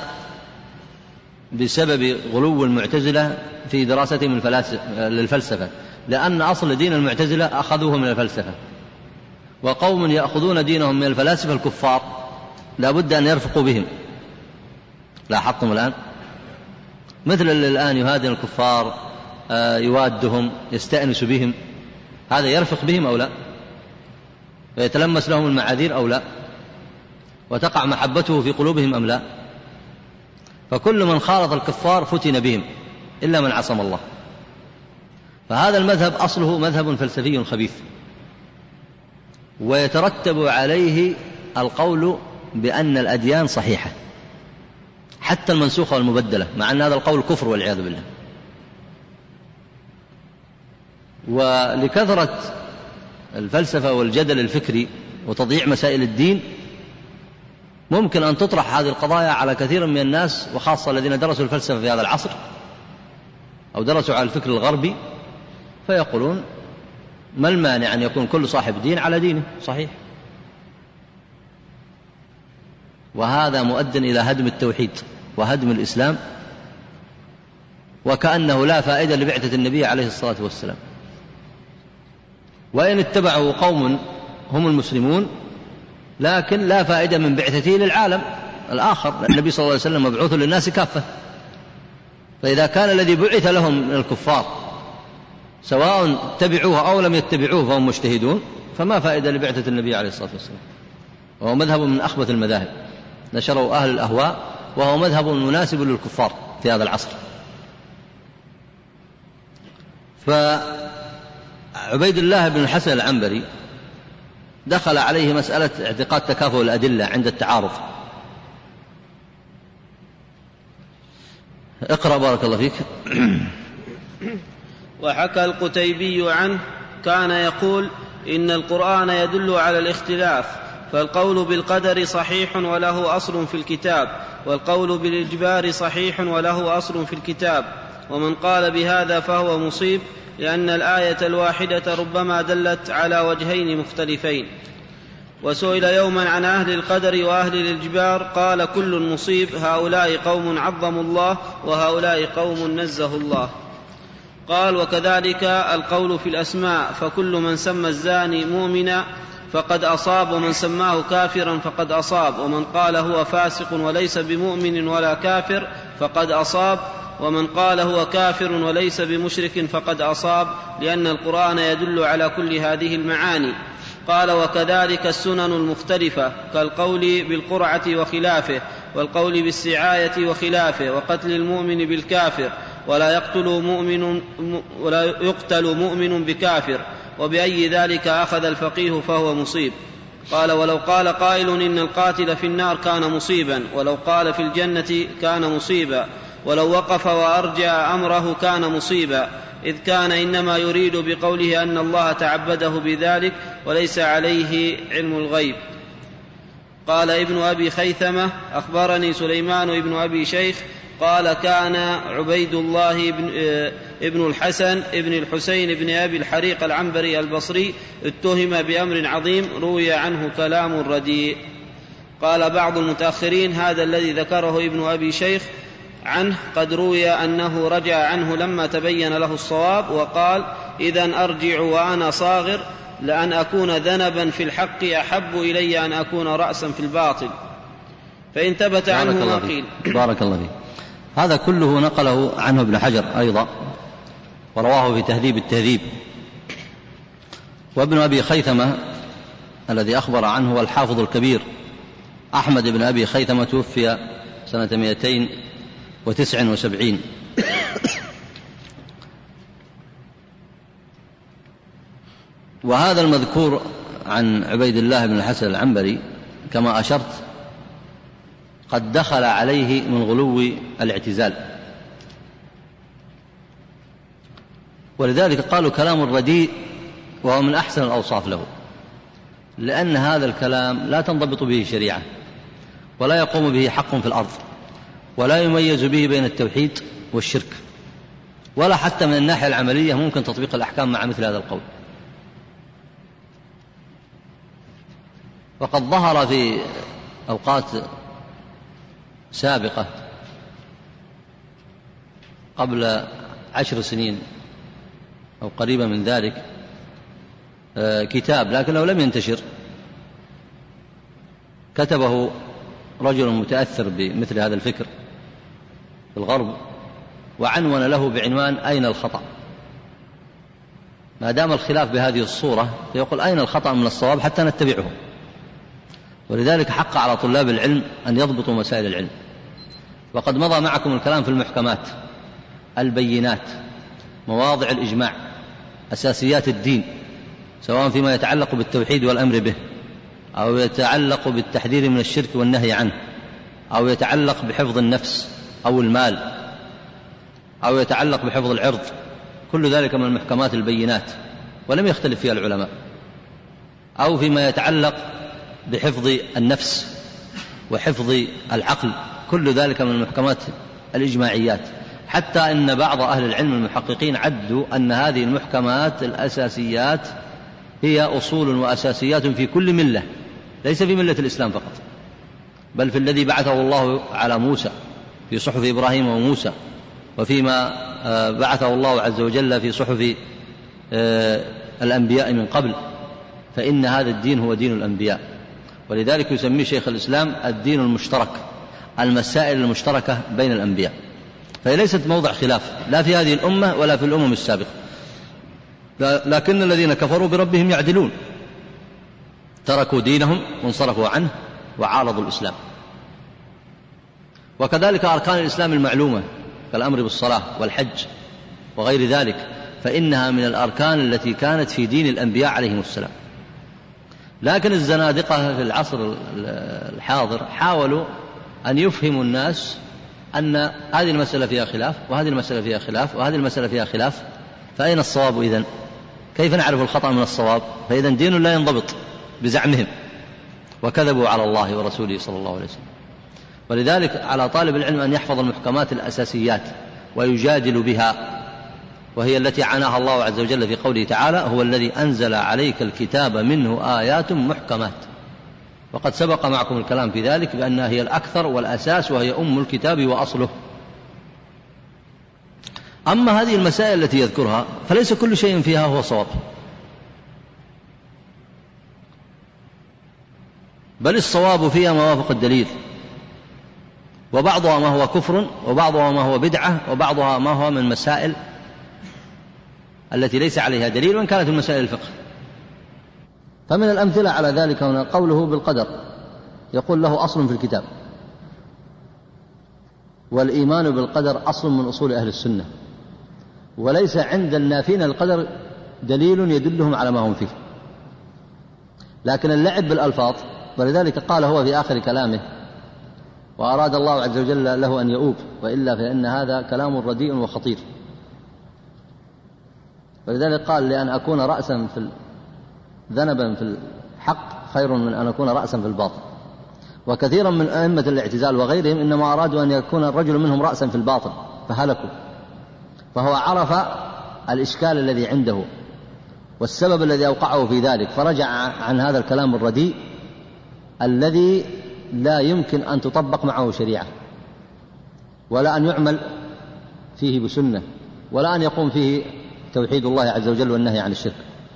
بسبب غلو المعتزلة في دراستهم للفلسفة، لأن أصل دين المعتزلة أخذوه من الفلسفة، وقوم يأخذون دينهم من الفلاسفة الكفار لا بد أن يرفقوا بهم. لاحظتم الآن؟ مثل الآن يهادن الكفار، يوادهم، يستأنس بهم، هذا يرفق بهم أو لا؟ ويتلمس لهم المعاذير أو لا؟ وتقع محبته في قلوبهم أم لا؟ فكل من خالط الكفار فتن بهم إلا من عصم الله. فهذا المذهب أصله مذهب فلسفي خبيث، ويترتب عليه القول بأن الأديان صحيحة حتى المنسوخة والمبدلة، مع أن هذا القول كفر والعياذ بالله. ولكثرة الفلسفة والجدل الفكري وتضييع مسائل الدين ممكن أن تطرح هذه القضايا على كثير من الناس، وخاصة الذين درسوا الفلسفة في هذا العصر أو درسوا على الفكر الغربي، فيقولون ما المانع أن يكون كل صاحب دين على دينه صحيح؟ وهذا مؤد إلى هدم التوحيد وهدم الإسلام، وكأنه لا فائدة لبعثة النبي عليه الصلاة والسلام. وإن اتبعوا قوم هم المسلمون، لكن لا فائدة من بعثته للعالم الآخر، النبي صلى الله عليه وسلم مبعوث للناس كافة. فإذا كان الذي بعث لهم من الكفار سواء اتبعوه أو لم يتبعوه فهم مجتهدون، فما فائدة لبعثة النبي عليه الصلاة والسلام. وهو مذهب من أخبث المذاهب نشره أهل الأهواء، وهو مذهب مناسب للكفار في هذا العصر. فعبيد الله بن الحسن العنبري دخل عليه مسألة اعتقاد تكافؤ الأدلة عند التعارض. اقرأ بارك الله فيك. وحكى القتيبي عنه كان يقول إن القرآن يدل على الاختلاف، فالقول بالقدر صحيح وله أصل في الكتاب، والقول بالإجبار صحيح وله أصل في الكتاب، ومن قال بهذا فهو مصيب، لأن الآية الواحدة ربما دلت على وجهين مختلفين. وسئل يوما عن أهل القدر وأهل الإجبار قال كل مصيب، هؤلاء قوم عظموا الله وهؤلاء قوم نزه الله. قال وكذلك القول في الأسماء، فكل من سمى الزاني مؤمنا فقد أصاب، ومن سماه كافرا فقد أصاب، ومن قال هو فاسق وليس بمؤمن ولا كافر فقد أصاب، ومن قال هو كافر وليس بمشرك فقد أصاب، لأن القرآن يدل على كل هذه المعاني. قال وكذلك السنن المختلفة كالقول بالقرعة وخلافه، والقول بالسعاية وخلافه، وقتل المؤمن بالكافر، ولا يقتل مؤمن, ولا يقتل مؤمن بكافر، وبأي ذلك أخذ الفقيه فهو مصيب. قال ولو قال قائل إن القاتل في النار كان مصيبا، ولو قال في الجنة كان مصيبا، ولو وقف وأرجع أمره كان مصيبا، إذ كان إنما يريد بقوله أن الله تعبده بذلك وليس عليه علم الغيب. قال ابن أبي خيثمة أخبرني سليمان ابن أبي شيخ قال كان عبيد الله ابن, ابن الحسن ابن الحسين ابن أبي الحريق العنبري البصري اتهم بأمر عظيم روي عنه كلام رديء. قال بعض المتأخرين هذا الذي ذكره ابن أبي شيخ عنه قد روي أنه رجع عنه لما تبين له الصواب، وقال إذن أرجع وأنا صاغر، لأن أكون ذنبا في الحق أحب إلي أن أكون رأسا في الباطل. فإن ثبت عنه ما قيل. بارك الله فيك. هذا كله نقله عنه ابن حجر أيضا، ورواه في تهذيب التهذيب. وابن أبي خيثمة الذي أخبر عنه هو الحافظ الكبير أحمد بن أبي خيثمة، توفي سنة مئتين وتسع وسبعين. وهذا المذكور عن عبيد الله بن الحسن العنبري كما أشرت قد دخل عليه من غلو الاعتزال، ولذلك قالوا كلام رديء، وهو من أحسن الأوصاف له، لأن هذا الكلام لا تنضبط به شريعة، ولا يقوم به حق في الأرض، ولا يميز به بين التوحيد والشرك، ولا حتى من الناحية العملية ممكن تطبيق الأحكام مع مثل هذا القول. وقد ظهر في أوقات سابقة قبل عشر سنين أو قريبا من ذلك كتاب، لكنه لم ينتشر، كتبه رجل متأثر بمثل هذا الفكر في الغرب، وعنون له بعنوان أين الخطأ؟ ما دام الخلاف بهذه الصورة فيقول أين الخطأ من الصواب حتى نتبعه. ولذلك حق على طلاب العلم أن يضبطوا مسائل العلم. وقد مضى معكم الكلام في المحكمات، البينات، مواضع الإجماع، أساسيات الدين، سواء فيما يتعلق بالتوحيد والأمر به، أو يتعلق بالتحذير من الشرك والنهي عنه، أو يتعلق بحفظ النفس أو المال، أو يتعلق بحفظ العرض، كل ذلك من المحكمات البينات ولم يختلف فيها العلماء، أو فيما يتعلق بحفظ النفس وحفظ العقل، كل ذلك من المحكمات الإجماعيات. حتى أن بعض أهل العلم المحققين عدوا أن هذه المحكمات الأساسيات هي أصول وأساسيات في كل ملة، ليس في ملة الإسلام فقط، بل في الذي بعثه الله على موسى في صحف إبراهيم وموسى، وفيما بعثه الله عز وجل في صحف الأنبياء من قبل، فإن هذا الدين هو دين الأنبياء. ولذلك يسميه شيخ الإسلام الدين المشترك، المسائل المشتركة بين الأنبياء، فهي ليست موضع خلاف لا في هذه الأمة ولا في الأمم السابقة، لكن الذين كفروا بربهم يعدلون، تركوا دينهم وانصرفوا عنه وعارضوا الإسلام. وكذلك أركان الإسلام المعلومة كالأمر بالصلاة والحج وغير ذلك، فإنها من الأركان التي كانت في دين الأنبياء عليهم السلام. لكن الزنادقة في العصر الحاضر حاولوا أن يفهموا الناس أن هذه المسألة فيها خلاف، وهذه المسألة فيها خلاف، وهذه المسألة فيها خلاف، فأين الصواب إذن؟ كيف نعرف الخطأ من الصواب؟ فإذن دين لا ينضبط بزعمهم، وكذبوا على الله ورسوله صلى الله عليه وسلم. ولذلك على طالب العلم أن يحفظ المحكمات الأساسيات ويجادل بها، وهي التي عناها الله عز وجل في قوله تعالى: هو الذي أنزل عليك الكتاب منه آيات محكمات. وقد سبق معكم الكلام في ذلك بأنها هي الأكثر والأساس، وهي أم الكتاب وأصله. أما هذه المسائل التي يذكرها فليس كل شيء فيها هو صواب، بل الصواب فيها ما وافق الدليل، وبعضها ما هو كفر، وبعضها ما هو بدعة، وبعضها ما هو من مسائل التي ليس عليها دليل، وإن كانت من مسائل الفقه. فمن الأمثلة على ذلك هنا قوله بالقدر، يقول له أصل في الكتاب، والإيمان بالقدر أصل من أصول أهل السنة، وليس عند النافين القدر دليل يدلهم على ما هم فيه، لكن اللعب بالألفاظ. ولذلك قال هو في آخر كلامه: وأراد الله عز وجل له أن يؤوب، وإلا فإن هذا كلام رديء وخطير. ولذلك قال: لأن أكون رأسا في ذنبا في الحق خير من أن أكون رأسا في الباطل. وكثيرا من أئمة الاعتزال وغيرهم إنما أرادوا أن يكون الرجل منهم رأسا في الباطل فهلكوا، فهو عرف الإشكال الذي عنده والسبب الذي أوقعه في ذلك، فرجع عن هذا الكلام الرديء الذي لا يمكن أن تطبق معه شريعة، ولا أن يعمل فيه بسنة، ولا أن يقوم فيه توحيد الله عز وجل والنهي عن الشرك.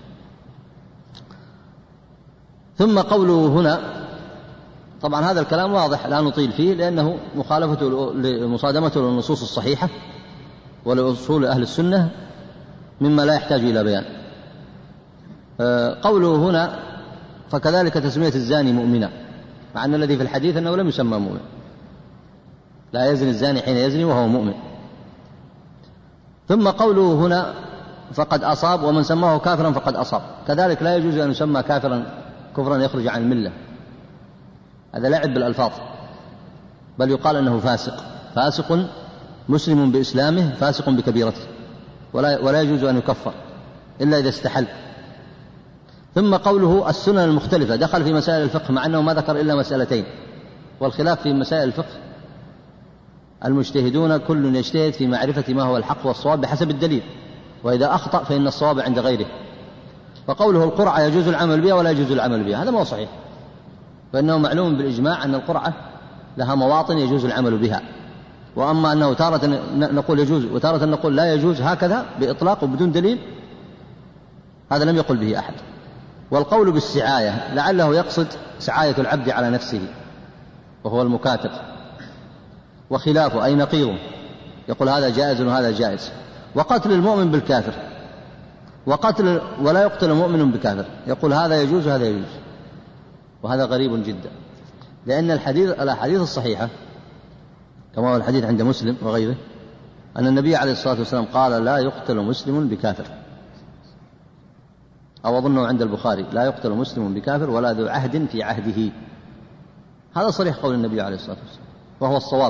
ثم قوله هنا، طبعا هذا الكلام واضح لا نطيل فيه، لأنه مخالفته لمصادمته للنصوص الصحيحة ولأصول أهل السنة مما لا يحتاج إلى بيان. قوله هنا: فكذلك تسمية الزاني مؤمنا، مع أن الذي في الحديث أنه لم يسمى مؤمن، لا يزني الزاني حين يزني وهو مؤمن. ثم قوله هنا: فقد أصاب، ومن سماه كافرا فقد أصاب، كذلك لا يجوز أن يسمى كافرا كفرا يخرج عن الملة، هذا لعب بالألفاظ، بل يقال أنه فاسق، فاسق مسلم بإسلامه فاسق بكبيرته، ولا, ولا يجوز أن يكفر إلا إذا استحل. ثم قوله: السنن المختلفة، دخل في مسائل الفقه مع أنه ما ذكر إلا مسألتين، والخلاف في مسائل الفقه المجتهدون كل يجتهد في معرفة ما هو الحق والصواب بحسب الدليل، وإذا أخطأ فإن الصواب عند غيره. فقوله القرعة يجوز العمل بها ولا يجوز العمل بها، هذا ما هو صحيح، فإنه معلوم بالإجماع أن القرعة لها مواطن يجوز العمل بها، وأما أنه تارة نقول يجوز وتارة نقول لا يجوز هكذا بإطلاق وبدون دليل، هذا لم يقل به أحد. والقول بالسعاية لعله يقصد سعاية العبد على نفسه وهو المكاتب، وخلافه أي نقيضه يقول هذا جائز وهذا جائز. وقتل المؤمن بالكافر، وقتل ولا يقتل مؤمن بكافر، يقول هذا يجوز وهذا يجوز، وهذا غريب جدا، لأن الحديث الأحاديث الصحيحة كما هو الحديث عند مسلم وغيره أن النبي عليه الصلاة والسلام قال: لا يقتل مسلم بكافر، أو أظنه عند البخاري: لا يقتل مسلم بكافر ولا ذو عهد في عهده. هذا صريح قول النبي عليه الصلاة والسلام، وهو الصواب،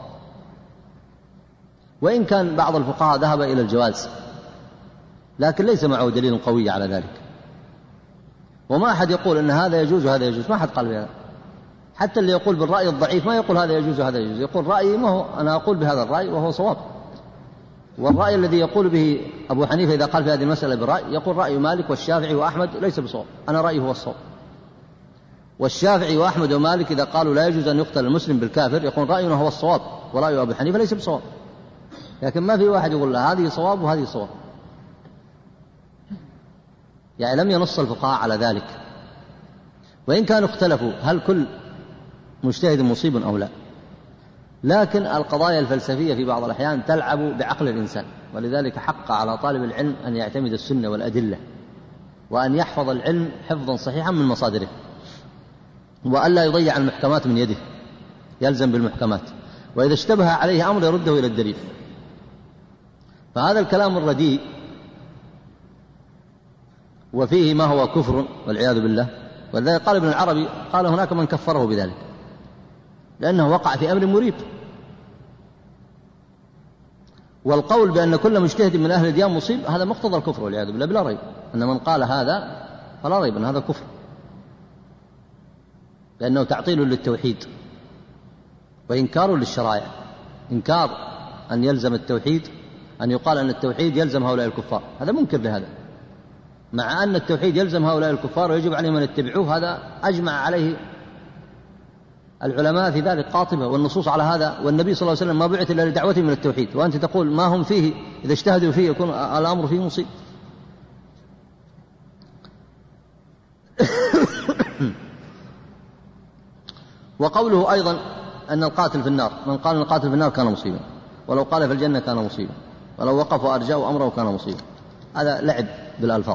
وإن كان بعض الفقهاء ذهب إلى الجواز، لكن ليس معه دليل قوي على ذلك. وما أحد يقول أن هذا يجوز وهذا يجوز، ما أحد قال بهذا. حتى اللي يقول بالرأي الضعيف ما يقول هذا يجوز وهذا يجوز، يقول رأيي ما هو، أنا أقول بهذا الرأي وهو صواب. والرأي الذي يقول به أبو حنيفة إذا قال في هذه المسألة بالرأي، يقول رأي مالك والشافعي وأحمد ليس بصواب، أنا رأيي هو الصواب. والشافعي وأحمد ومالك إذا قالوا لا يجوز أن يقتل المسلم بالكافر، يقول رأينا هو الصواب، ورأي أبو حنيفة ليس بصواب. لكن ما في واحد يقول لا هذه صواب وهذه صواب، يعني لم ينص الفقهاء على ذلك. وإن كانوا اختلفوا هل كل مجتهد مصيب أو لا، لكن القضايا الفلسفية في بعض الأحيان تلعب بعقل الإنسان، ولذلك حق على طالب العلم أن يعتمد السنة والأدلة، وأن يحفظ العلم حفظا صحيحا من مصادره، وأن لا يضيع المحكمات من يده، يلزم بالمحكمات، وإذا اشتبه عليه أمر يرده إلى الدليل. فهذا الكلام الرديء وفيه ما هو كفر والعياذ بالله. ولذلك قال ابن العربي، قال هناك من كفره بذلك لأنه وقع في أمر مريب. والقول بأن كل مجتهد من أهل الديان مصيب هذا مقتضى الكفر والعياذ بالله بلا ريب، أن من قال هذا فلا ريب أن هذا كفر، لأنه تعطيل للتوحيد وإنكار للشرائع، إنكار أن يلزم التوحيد أن يقال أن التوحيد يلزم هؤلاء الكفار، هذا منكر لهذا، مع أن التوحيد يلزم هؤلاء الكفار ويجب عليهم أن يتبعوه، هذا أجمع عليه العلماء في ذلك قاطبة، والنصوص على هذا، والنبي صلى الله عليه وسلم ما بعث إلا لدعوتهم من التوحيد، وأنت تقول ما هم فيه إذا اجتهدوا فيه يكون الأمر فيه مصيب. وقوله أيضا أن القاتل في النار، من قال أن القاتل في النار كان مصيبا، ولو قال في الجنة كان مصيبا، ولو وقف وأرجاه أمره كان مصيبا، هذا لعب بالألفاظ.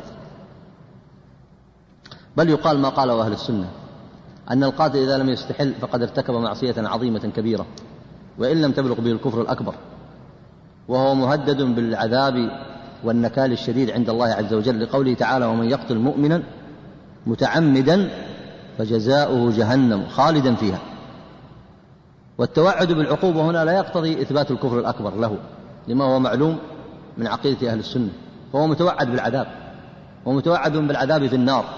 بل يقال ما قاله أهل السنة، أن القاتل إذا لم يستحل فقد ارتكب معصية عظيمة كبيرة وإن لم تبلغ به الكفر الأكبر، وهو مهدد بالعذاب والنكال الشديد عند الله عز وجل، لقوله تعالى ومن يقتل مؤمنا متعمدا فجزاؤه جهنم خالدا فيها. والتوعد بالعقوبة هنا لا يقتضي إثبات الكفر الأكبر له، لما هو معلوم من عقيدة أهل السنة، فهو متوعد بالعذاب، ومتوعد بالعذاب في النار،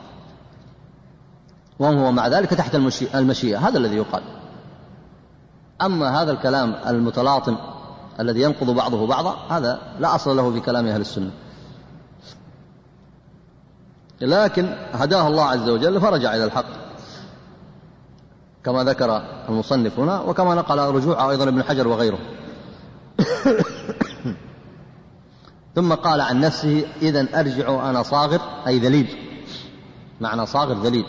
وهو مع ذلك تحت المشيئة، هذا الذي يقال. أما هذا الكلام المتلاطم الذي ينقض بعضه بعضا، هذا لا أصل له في كلام أهل السنة، لكن هداه الله عز وجل فرجع إلى الحق كما ذكر المصنف هنا، وكما نقل رجوع أيضا ابن حجر وغيره. ثم قال عن نفسه إذن أرجع أنا صاغر، أي ذليل، معنى صاغر ذليل،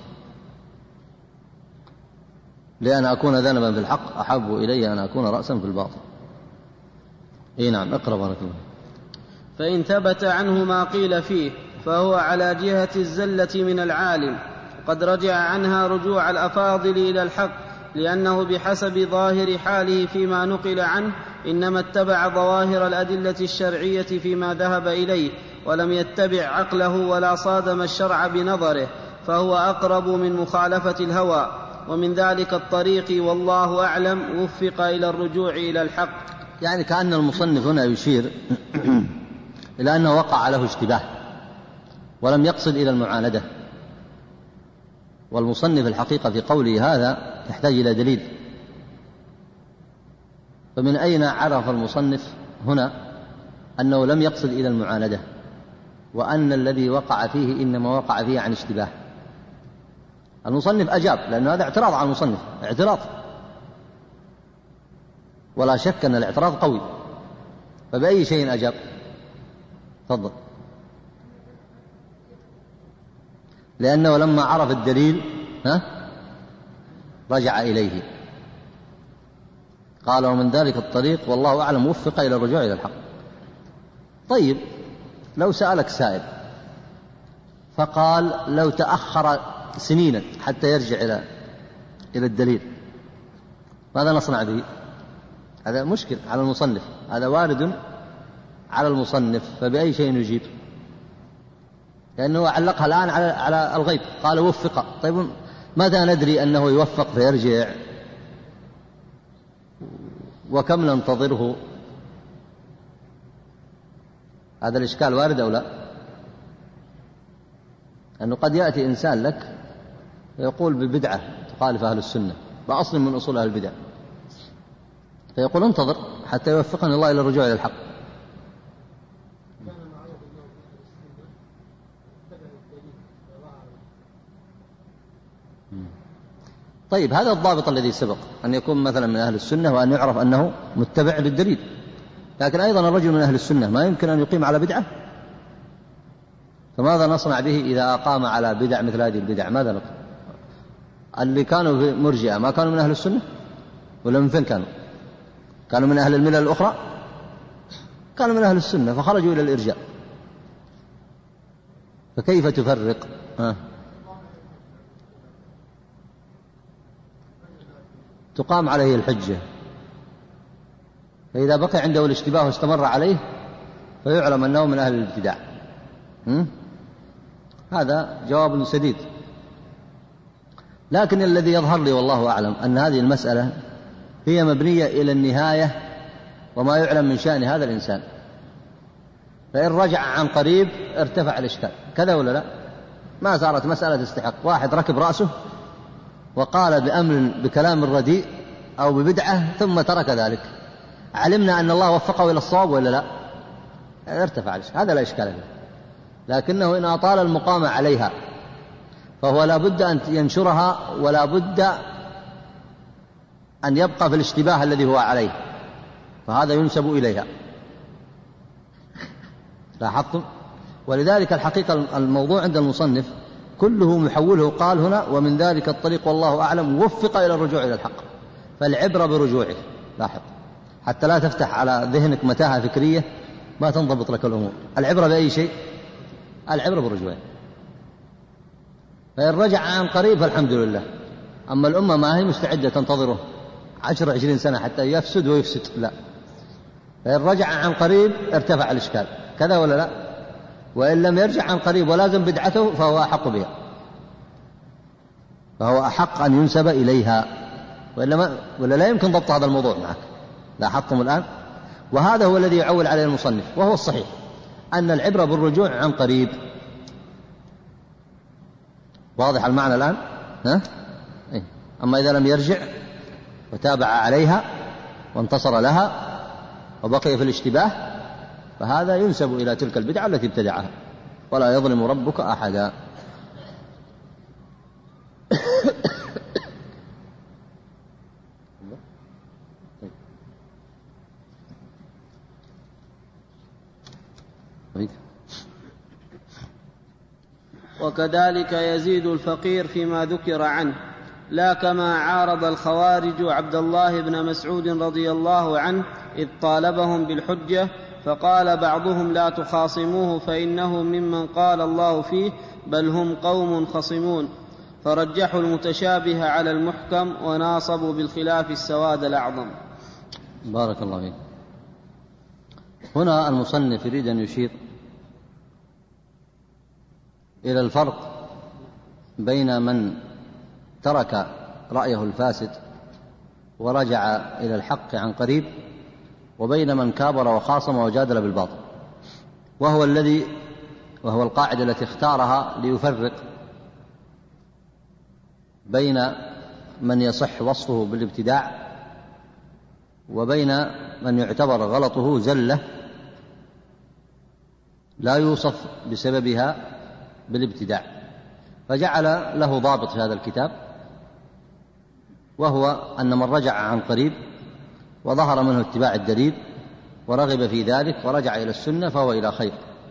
لأن أكون ذنبا في الحق أحب إلي أن أكون رأسا في الباطل. إيه نعم، اقرأ بارك الله. فإن ثبت عنه ما قيل فيه فهو على جهة الزلة من العالم، قد رجع عنها رجوع الأفاضل إلى الحق، لأنه بحسب ظاهر حاله فيما نقل عنه إنما اتبع ظواهر الأدلة الشرعية فيما ذهب إليه، ولم يتبع عقله ولا صادم الشرع بنظره، فهو أقرب من مخالفة الهوى. ومن ذلك الطريق والله أعلم وفق إلى الرجوع إلى الحق. يعني كأن المصنف هنا يشير إلى أنه وقع له اشتباه ولم يقصد إلى المعاندة، والمصنف الحقيقة في قوله هذا يحتاج إلى دليل. فمن أين عرف المصنف هنا أنه لم يقصد إلى المعاندة، وأن الذي وقع فيه إنما وقع فيه عن اشتباه؟ المصنف أجاب، لأن هذا اعتراض على المصنف، اعتراض، ولا شك أن الاعتراض قوي. فبأي شيء أجاب؟ تفضل. لأنه لما عرف الدليل ها رجع إليه، قال ومن ذلك الطريق والله أعلم وفق إلى الرجوع إلى الحق. طيب، لو سألك سائل فقال لو تأخر سنينا حتى يرجع إلى إلى الدليل، ماذا نصنع به؟ هذا مشكل على المصنف، هذا وارد على المصنف، فبأي شيء يجيب؟ لأنه علقها الآن على على الغيب، قال وفق. طيب ماذا ندري أنه يوفق فيرجع؟ وكم ننتظره؟ هذا الإشكال وارد أو لا؟ أنه قد يأتي إنسان لك ويقول ببدعة تخالف أهل السنة بأصل من أصول أهل البدع، فيقول انتظر حتى يوفقني الله إلى الرجوع إلى الحق. طيب، هذا الضابط الذي سبق، أن يكون مثلا من أهل السنة وأن يعرف أنه متبع للدليل. لكن أيضا الرجل من أهل السنة ما يمكن أن يقيم على بدعة، فماذا نصنع به إذا أقام على بدع مثل هذه البدع؟ ماذا نقول؟ اللي كانوا في مرجئة ما كانوا من أهل السنة؟ ولا من فين كانوا؟ كانوا من أهل الملل الأخرى؟ كانوا من أهل السنة فخرجوا إلى الإرجاء، فكيف تفرق؟ ها؟ تقام عليه الحجة، فإذا بقي عنده الاشتباه واستمر عليه فيعلم أنه من أهل الابتداع. هذا جواب سديد. لكن الذي يظهر لي والله أعلم أن هذه المسألة هي مبنية إلى النهاية وما يعلم من شأن هذا الإنسان، فإن رجع عن قريب ارتفع الإشكال، كذا ولا لا؟ ما صارت مسألة تستحق. واحد ركب رأسه وقال بأمر بكلام رديء أو ببدعة ثم ترك ذلك، علمنا أن الله وفقه إلى الصواب ولا لا؟ ارتفع الإشكال، هذا لا إشكال فيه. لكنه إن أطال المقام عليها فهو لا بد أن ينشرها ولا بد أن يبقى في الاشتباه الذي هو عليه، فهذا ينسب إليها. لاحظتم؟ ولذلك الحقيقة الموضوع عند المصنف كله محوله، قال هنا ومن ذلك الطريق والله أعلم وفق إلى الرجوع إلى الحق، فالعبرة برجوعه. لاحظ حتى لا تفتح على ذهنك متاهة فكرية ما تنضبط لك الأمور. العبرة بأي شيء؟ العبرة برجوعه. فإن رجع عن قريب فالحمد لله. أما الأمة ما هي مستعدة تنتظره عشر عشرين سنة حتى يفسد ويفسد، لا. فإن رجع عن قريب ارتفع الإشكال، كذا ولا لا؟ وإن لم يرجع عن قريب ولازم بدعته فهو أحق بها، فهو أحق أن ينسب إليها، وإلا, ما ولا لا يمكن ضبط هذا الموضوع معك. لاحظتم الآن؟ وهذا هو الذي يعول عليه المصنف، وهو الصحيح أن العبرة بالرجوع عن قريب. واضح المعنى الآن؟ ها؟ إيه؟ أما إذا لم يرجع وتابع عليها وانتصر لها وبقي في الاشتباه فهذا ينسب إلى تلك البدعة التي ابتدعها، ولا يظلم ربك أحدا. وكذلك يزيد الفقير فيما ذكر عنه، لا كما عارض الخوارج عبد الله بن مسعود رضي الله عنه إذ طالبهم بالحجة، فقال بعضهم لا تخاصموه فإنه ممن قال الله فيه بل هم قوم خصمون، فرجحوا المتشابه على المحكم وناصبوا بالخلاف السواد الأعظم. بارك الله فيك. هنا المصنف يريد أن يشير إلى الفرق بين من ترك رأيه الفاسد ورجع إلى الحق عن قريب، وبين من كابر وخاصم وجادل بالباطل، وهو الذي وهو القاعدة التي اختارها ليفرق بين من يصح وصفه بالابتداع وبين من يعتبر غلطه زلة لا يوصف بسببها بالابتداع، فجعل له ضابط في هذا الكتاب، وهو أن من رجع عن قريب وظهر منه اتباع الدليل ورغب في ذلك ورجع إلى السنة فهو إلى خير.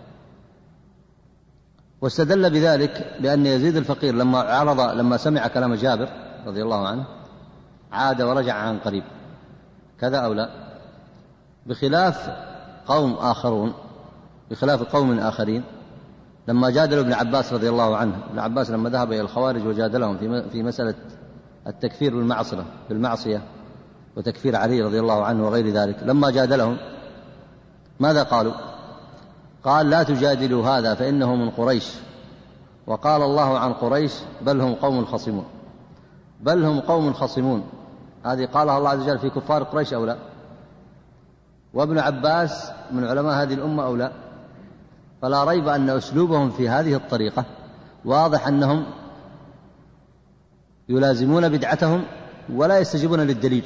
واستدل بذلك بأن يزيد الفقير لما عرض لما سمع كلام جابر رضي الله عنه عاد ورجع عن قريب، كذا أو لا؟ بخلاف قوم آخرون بخلاف قوم آخرين لما جادلوا ابن عباس رضي الله عنه. ابن عباس لما ذهب إلى الخوارج وجادلهم في مسألة التكفير بالمعصية بالمعصية وتكفير علي رضي الله عنه وغير ذلك، لما جادلهم ماذا قالوا؟ قال لا تجادلوا هذا فإنه من قريش، وقال الله عن قريش بل هم قوم خصمون. بل هم قوم خصمون هذه قالها الله عز وجل في كفار قريش أو لا؟ وابن عباس من علماء هذه الأمة أو لا؟ فلا ريب أن أسلوبهم في هذه الطريقة واضح أنهم يلازمون بدعتهم ولا يستجيبون للدليل،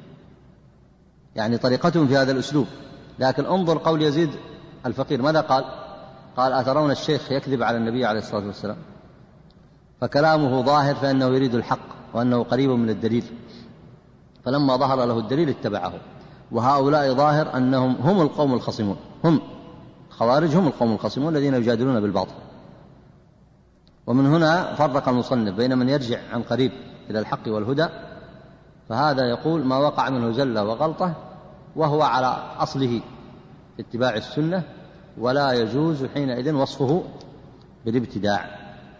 يعني طريقتهم في هذا الأسلوب. لكن انظر قول يزيد الفقير ماذا قال؟ قال أترون الشيخ يكذب على النبي عليه الصلاة والسلام؟ فكلامه ظاهر فإنه يريد الحق وأنه قريب من الدليل، فلما ظهر له الدليل اتبعه. وهؤلاء ظاهر أنهم هم القوم الخصمون، هم خوارج هم القوم الخصمون الذين يجادلون بالباطل. ومن هنا فرق المصنف بين من يرجع عن قريب إلى الحق والهدى، فهذا يقول ما وقع منه زلة وغلطة وهو على أصله اتباع السنة، ولا يجوز حينئذ وصفه بالابتداع.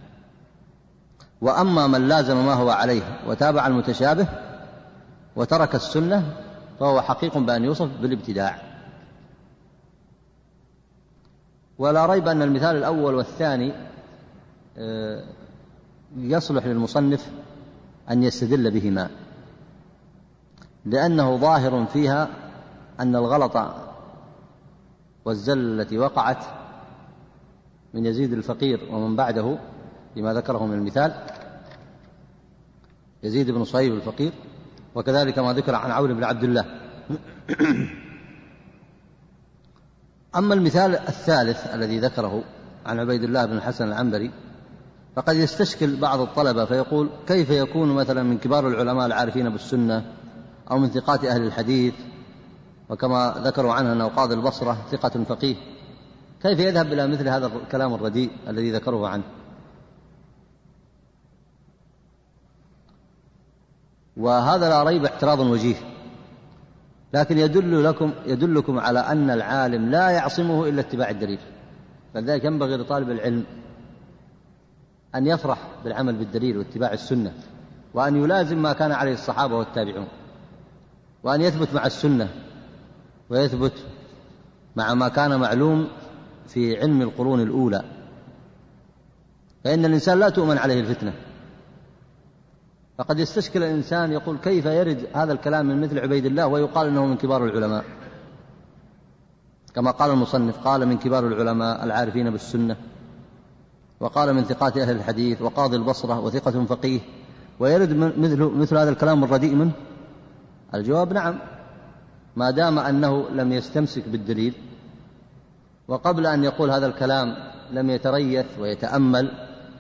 وأما من لازم ما هو عليه وتابع المتشابه وترك السنة فهو حقيق بأن يوصف بالابتداع. ولا ريب أن المثال الأول والثاني يصلح للمصنف أن يستدل بهما، لأنه ظاهر فيها أن الغلط والزل التي وقعت من يزيد الفقير ومن بعده بما ذكره من المثال يزيد بن صهيب الفقير، وكذلك ما ذكر عن عون بن عبد الله أما المثال الثالث الذي ذكره عن عبيد الله بن الحسن العنبري فقد يستشكل بعض الطلبة فيقول كيف يكون مثلا من كبار العلماء العارفين بالسنة أو من ثقات أهل الحديث، وكما ذكروا عنه أنه قاضي البصرة ثقة فقيه، كيف يذهب إلى مثل هذا الكلام الرديء الذي ذكروه عنه؟ وهذا لا ريب اعتراض وجيه، لكن يدل لكم يدلكم على أن العالم لا يعصمه إلا اتباع الدليل. فلذلك ينبغي لطالب العلم أن يفرح بالعمل بالدليل واتباع السنة، وأن يلازم ما كان عليه الصحابة والتابعون، وأن يثبت مع السنة ويثبت مع ما كان معلوم في علم القرون الأولى، فإن الإنسان لا تؤمن عليه الفتنة. فقد يستشكل الإنسان يقول كيف يرد هذا الكلام من مثل عبيد الله ويقال أنه من كبار العلماء، كما قال المصنف قال من كبار العلماء العارفين بالسنة، وقال من ثقات أهل الحديث، وقاضي البصرة، وثقة فقيه، ويرد مثل, مثل هذا الكلام الرديء منه؟ الجواب نعم، ما دام أنه لم يستمسك بالدليل، وقبل أن يقول هذا الكلام لم يتريث ويتأمل،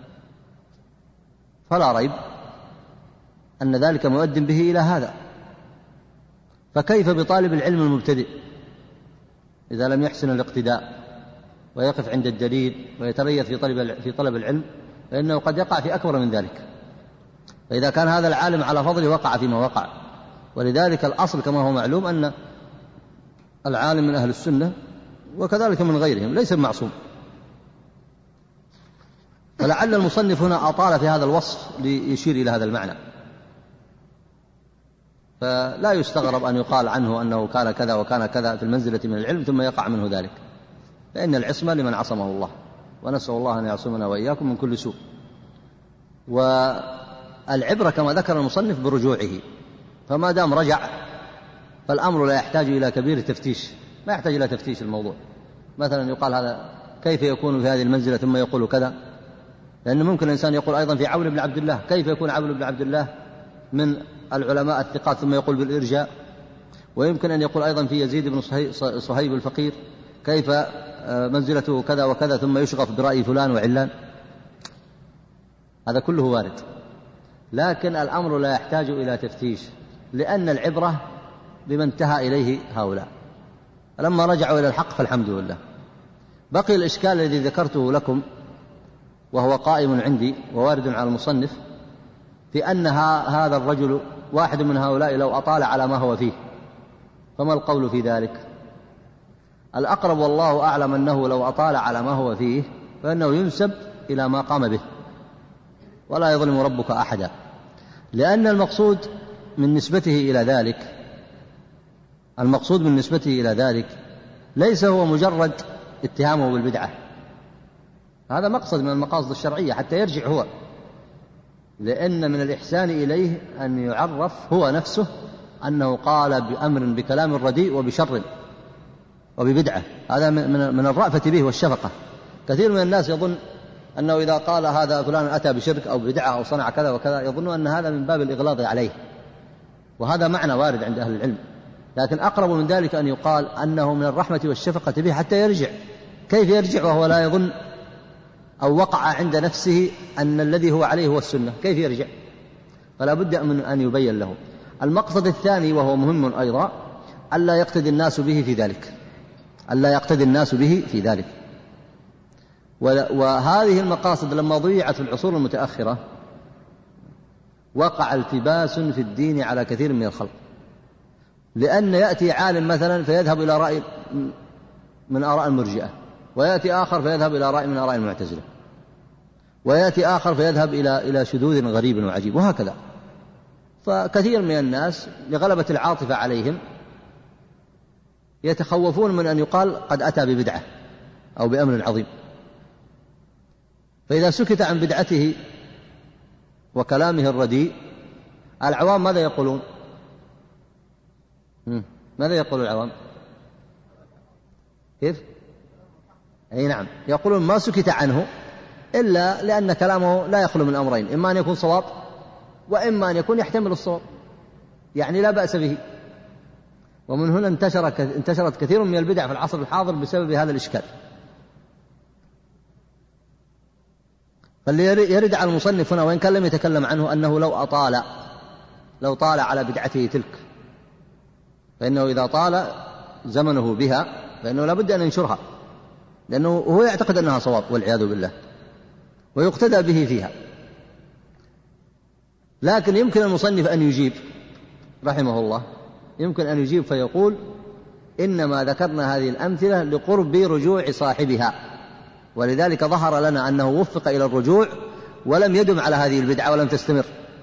فلا ريب أن ذلك مؤد به إلى هذا. فكيف بطالب العلم المبتدئ إذا لم يحسن الاقتداء ويقف عند الدليل ويتريث في طلب في طلب العلم، فإنه قد يقع في أكبر من ذلك. فإذا كان هذا العالم على فضله وقع فيما وقع. ولذلك الأصل كما هو معلوم أن العالم من أهل السنة وكذلك من غيرهم ليس معصوم. فلعل المصنف هنا أطال في هذا الوصف ليشير إلى هذا المعنى، فلا يستغرب أن يقال عنه أنه كان كذا وكان كذا في المنزلة من العلم ثم يقع منه ذلك، فإن العصمة لمن عصمه الله، ونسأل الله أن يعصمنا وإياكم من كل سوء. والعبرة كما ذكر المصنف برجوعه، فما دام رجع فالأمر لا يحتاج إلى كبير تفتيش، ما يحتاج إلى تفتيش الموضوع. مثلا يقال هذا كيف يكون في هذه المنزلة ثم يقول كذا، لأن ممكن الإنسان يقول أيضا في عون بن عبد الله كيف يكون عون بن عبد الله من العلماء الثقات ثم يقول بالإرجاء، ويمكن أن يقول أيضا في يزيد بن صهيب الفقير كيف منزلته كذا وكذا ثم يشغف برأي فلان وعلان. هذا كله وارد، لكن الأمر لا يحتاج إلى تفتيش، لأن العبرة بما انتهى إليه هؤلاء. لما رجعوا إلى الحق فالحمد لله. بقي الإشكال الذي ذكرته لكم وهو قائم عندي ووارد على المصنف، في أن هذا الرجل واحد من هؤلاء لو أطال على ما هو فيه، فما القول في ذلك؟ الأقرب والله أعلم أنه لو أطال على ما هو فيه فإنه ينسب إلى ما قام به، ولا يظلم ربك أحدا، لأن المقصود من نسبته إلى ذلك المقصود من نسبته إلى ذلك ليس هو مجرد اتهامه بالبدعة، هذا مقصد من المقاصد الشرعية حتى يرجع هو، لأن من الإحسان إليه أن يعرف هو نفسه أنه قال بأمر بكلام رديء وبشر وببدعة، هذا من الرأفة به والشفقة. كثير من الناس يظن أنه إذا قال هذا فلان أتى بشرك أو بدعة أو صنع كذا وكذا يظن أن هذا من باب الإغلاظ عليه، وهذا معنى وارد عند أهل العلم، لكن أقرب من ذلك أن يقال أنه من الرحمة والشفقة به حتى يرجع. كيف يرجع وهو لا يظن أو وقع عند نفسه أن الذي هو عليه هو السنة؟ كيف يرجع؟ فلا بد من أن يبين له. المقصد الثاني وهو مهم أيضا ألا يقتدي الناس به في ذلك ألا يقتدي الناس به في ذلك وهذه المقاصد لما ضيعت في العصور المتأخرة وقع التباس في الدين على كثير من الخلق، لأن يأتي عالم مثلا فيذهب إلى رأي من آراء المرجئة، ويأتي آخر فيذهب إلى رأي من آراء المعتزلة، ويأتي آخر فيذهب إلى إلى شذوذ غريب وعجيب، وهكذا. فكثير من الناس لغلبة العاطفة عليهم يتخوفون من أن يقال قد أتى ببدعة أو بأمر عظيم، فإذا سكت عن بدعته وكلامه الرديء العوام ماذا يقولون؟ ماذا يقول العوام؟ كيف؟ أي نعم، يقولون ما سكت عنه إلا لأن كلامه لا يخلو من أمرين، إما أن يكون صواب وإما أن يكون يحتمل الصواب، يعني لا بأس به. ومن هنا انتشرت كثير من البدع في العصر الحاضر بسبب هذا الإشكال. فاللي يرد على المصنف هنا وإن كان لم يتكلم عنه أنه لو أطال لو طال على بدعته تلك، فإنه إذا طال زمنه بها فإنه لا بد أن ينشرها، لأنه هو يعتقد أنها صواب والعياذ بالله ويقتدى به فيها. لكن يمكن المصنف أن يجيب رحمه الله، يمكن أن يجيب فيقول إنما ذكرنا هذه الأمثلة لقرب رجوع صاحبها، ولذلك ظهر لنا أنه وفق إلى الرجوع ولم يدم على هذه البدعة ولم تستمر.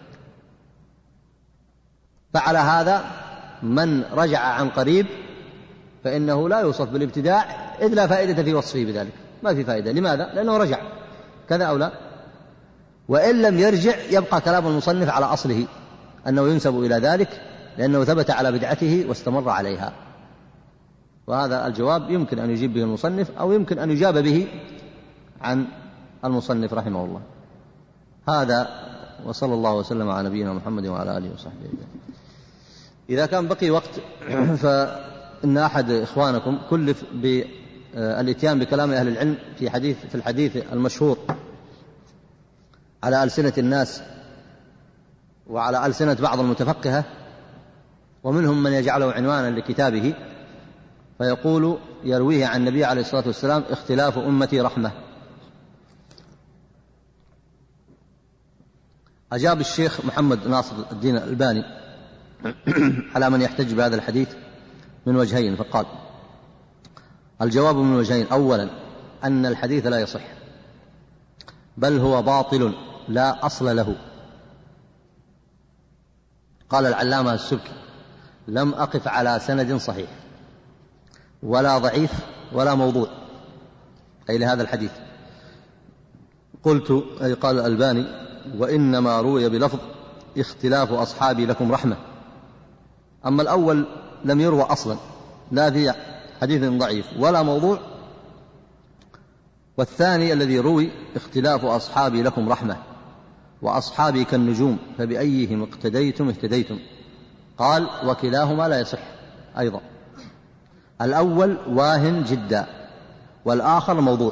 فعلى هذا من رجع عن قريب فإنه لا يوصف بالابتداع، إذ لا فائدة في وصفه بذلك، ما في فائدة. لماذا؟ لأنه رجع، كذا أو لا. وإن لم يرجع يبقى كلام المصنف على أصله أنه ينسب إلى ذلك، لأنه ثبت على بدعته واستمر عليها. وهذا الجواب يمكن أن يجيب به المصنف أو يمكن أن يجاب به عن المصنف رحمه الله. هذا، وصلى الله وسلم على نبينا محمد وعلى آله وصحبه. إذا كان بقي وقت فإن أحد إخوانكم كلف بالإتيان بكلام أهل العلم في حديث في الحديث المشهور على ألسنة الناس وعلى ألسنة بعض المتفقهة، ومنهم من يجعله عنوانا لكتابه، فيقول يرويه عن النبي عليه الصلاة والسلام: اختلاف أمتي رحمة. أجاب الشيخ محمد ناصر الدين الألباني على من يحتج بهذا الحديث من وجهين، فقال: الجواب من وجهين: أولا أن الحديث لا يصح، بل هو باطل لا أصل له. قال العلامة السبكي: لم أقف على سند صحيح ولا ضعيف ولا موضوع أي لهذا الحديث. قلت، أي قال الألباني: وإنما روي بلفظ اختلاف أصحابي لكم رحمة. أما الأول لم يروى أصلا، لا في حديث ضعيف ولا موضوع. والثاني الذي روي اختلاف أصحابي لكم رحمة، وأصحابي كالنجوم فبأيهم اقتديتم اهتديتم. قال: وكلاهما لا يصح أيضا. الأول واهن جدا والآخر موضوع.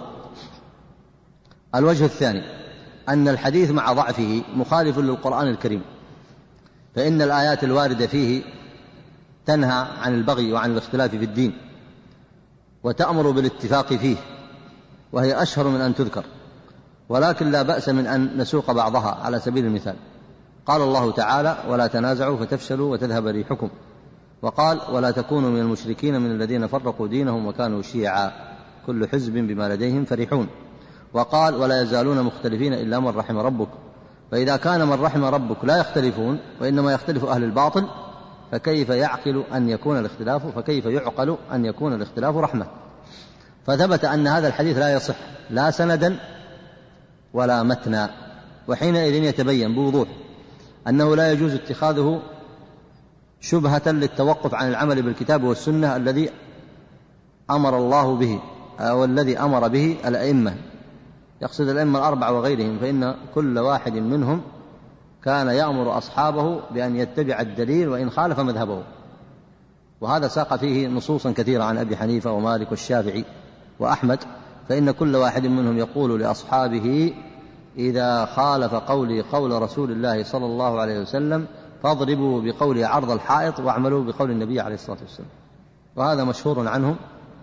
الوجه الثاني أن الحديث مع ضعفه مخالف للقرآن الكريم، فإن الآيات الواردة فيه تنهى عن البغي وعن الاختلاف في الدين وتأمر بالاتفاق فيه، وهي أشهر من أن تذكر، ولكن لا بأس من أن نسوق بعضها على سبيل المثال. قال الله تعالى: ولا تنازعوا فتفشلوا وتذهب ريحكم. وقال: ولا تكونوا من المشركين من الذين فرقوا دينهم وكانوا شيعا كل حزب بما لديهم فرحون. وقال: ولا يزالون مختلفين إلا من رحم ربك. فإذا كان من رحم ربك لا يختلفون وإنما يختلف أهل الباطل، فكيف يعقل أن يكون الاختلاف فكيف يعقل أن يكون الاختلاف رحمة؟ فثبت أن هذا الحديث لا يصح لا سندا ولا متنا، وحينئذ يتبين بوضوح أنه لا يجوز اتخاذه شبهة للتوقف عن العمل بالكتاب والسنة الذي أمر الله به أو الذي أمر به الأئمة، يقصد الأئمة الأربعة وغيرهم، فإن كل واحد منهم كان يأمر أصحابه بأن يتبع الدليل وإن خالف مذهبه. وهذا ساق فيه نصوصا كثيرة عن أبي حنيفة ومالك والشافعي وأحمد، فإن كل واحد منهم يقول لأصحابه: إذا خالف قولي قول رسول الله صلى الله عليه وسلم فاضربوا بقولي عرض الحائط واعملوا بقول النبي عليه الصلاة والسلام. وهذا مشهور عنهم.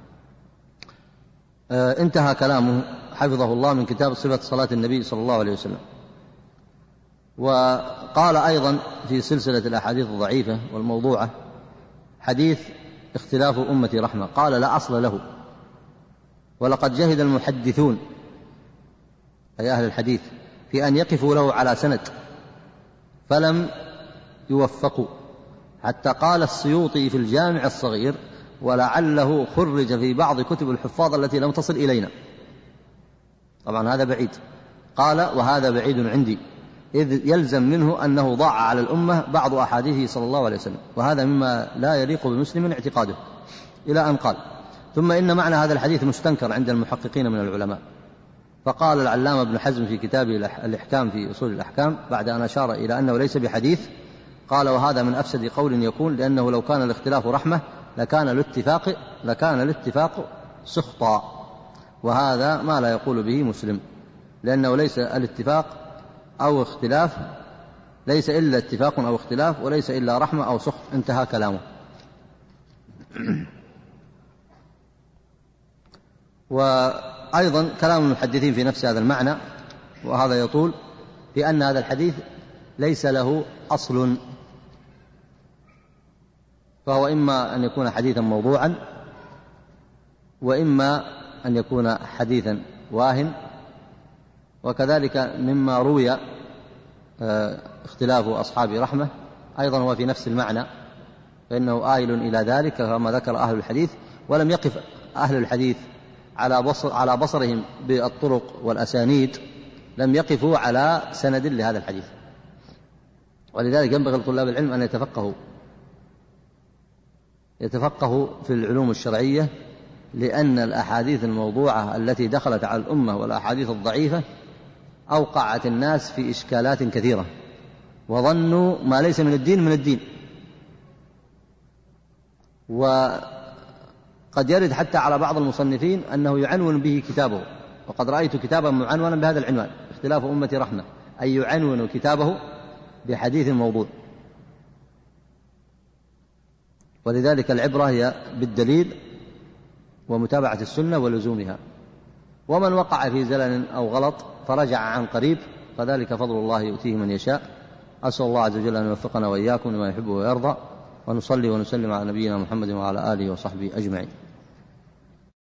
آه انتهى كلامه حفظه الله من كتاب صفة صلاة النبي صلى الله عليه وسلم. وقال أيضا في سلسلة الأحاديث الضعيفة والموضوعة: حديث اختلاف أمتي رحمة، قال: لا أصل له، ولقد جهد المحدثون أي أهل الحديث في أن يقفوا له على سند فلم يوفقوا، حتى قال السيوطي في الجامع الصغير: ولعله خرج في بعض كتب الحفاظ التي لم تصل إلينا. طبعا هذا بعيد. قال: وهذا بعيد عندي، إذ يلزم منه أنه ضاع على الأمة بعض أحاديثه صلى الله عليه وسلم، وهذا مما لا يليق بمسلم اعتقاده. إلى أن قال: ثم إن معنى هذا الحديث مستنكر عند المحققين من العلماء. فقال العلامة ابن حزم في كتابه الإحكام في أصول الأحكام بعد أن أشار إلى أنه ليس بحديث، قال: وهذا من أفسد قول يكون، لأنه لو كان الاختلاف رحمة لكان الاتفاق لكان الاتفاق سخطا، وهذا ما لا يقول به مسلم، لأنه ليس الاتفاق أو اختلاف ليس إلا اتفاق أو اختلاف، وليس إلا رحمة أو سخط. انتهى كلامه. وأيضا كلام المحدثين في نفس هذا المعنى، وهذا يطول، بأن هذا الحديث ليس له أصل، فهو إما أن يكون حديثا موضوعا، وإما أن يكون حديثا واهن. وكذلك مما روي اختلاف أصحاب رحمة أيضا هو في نفس المعنى، فإنه آيل إلى ذلك كما ذكر أهل الحديث، ولم يقف أهل الحديث على بصر على بصرهم بالطرق والأسانيد، لم يقفوا على سند لهذا الحديث. ولذلك ينبغي لطلاب العلم أن يتفقهوا يتفقهوا في العلوم الشرعية، لأن الأحاديث الموضوعة التي دخلت على الأمة والأحاديث الضعيفة أوقعت الناس في إشكالات كثيرة، وظنوا ما ليس من الدين من الدين. وقد يرد حتى على بعض المصنفين أنه يعنون به كتابه، وقد رأيت كتابا معنونا بهذا العنوان: اختلاف أمة رحمة، أي يعنون كتابه بحديث موضوع. ولذلك العبرة هي بالدليل ومتابعة السنة ولزومها. ومن وقع في زلل أو غلط فرجع عن قريب فذلك فضل الله يؤتيه من يشاء. أسأل الله عز وجل أن يوفقنا وإياكم لما يحبه ويرضى، ونصلي ونسلم على نبينا محمد وعلى آله وصحبه أجمعين.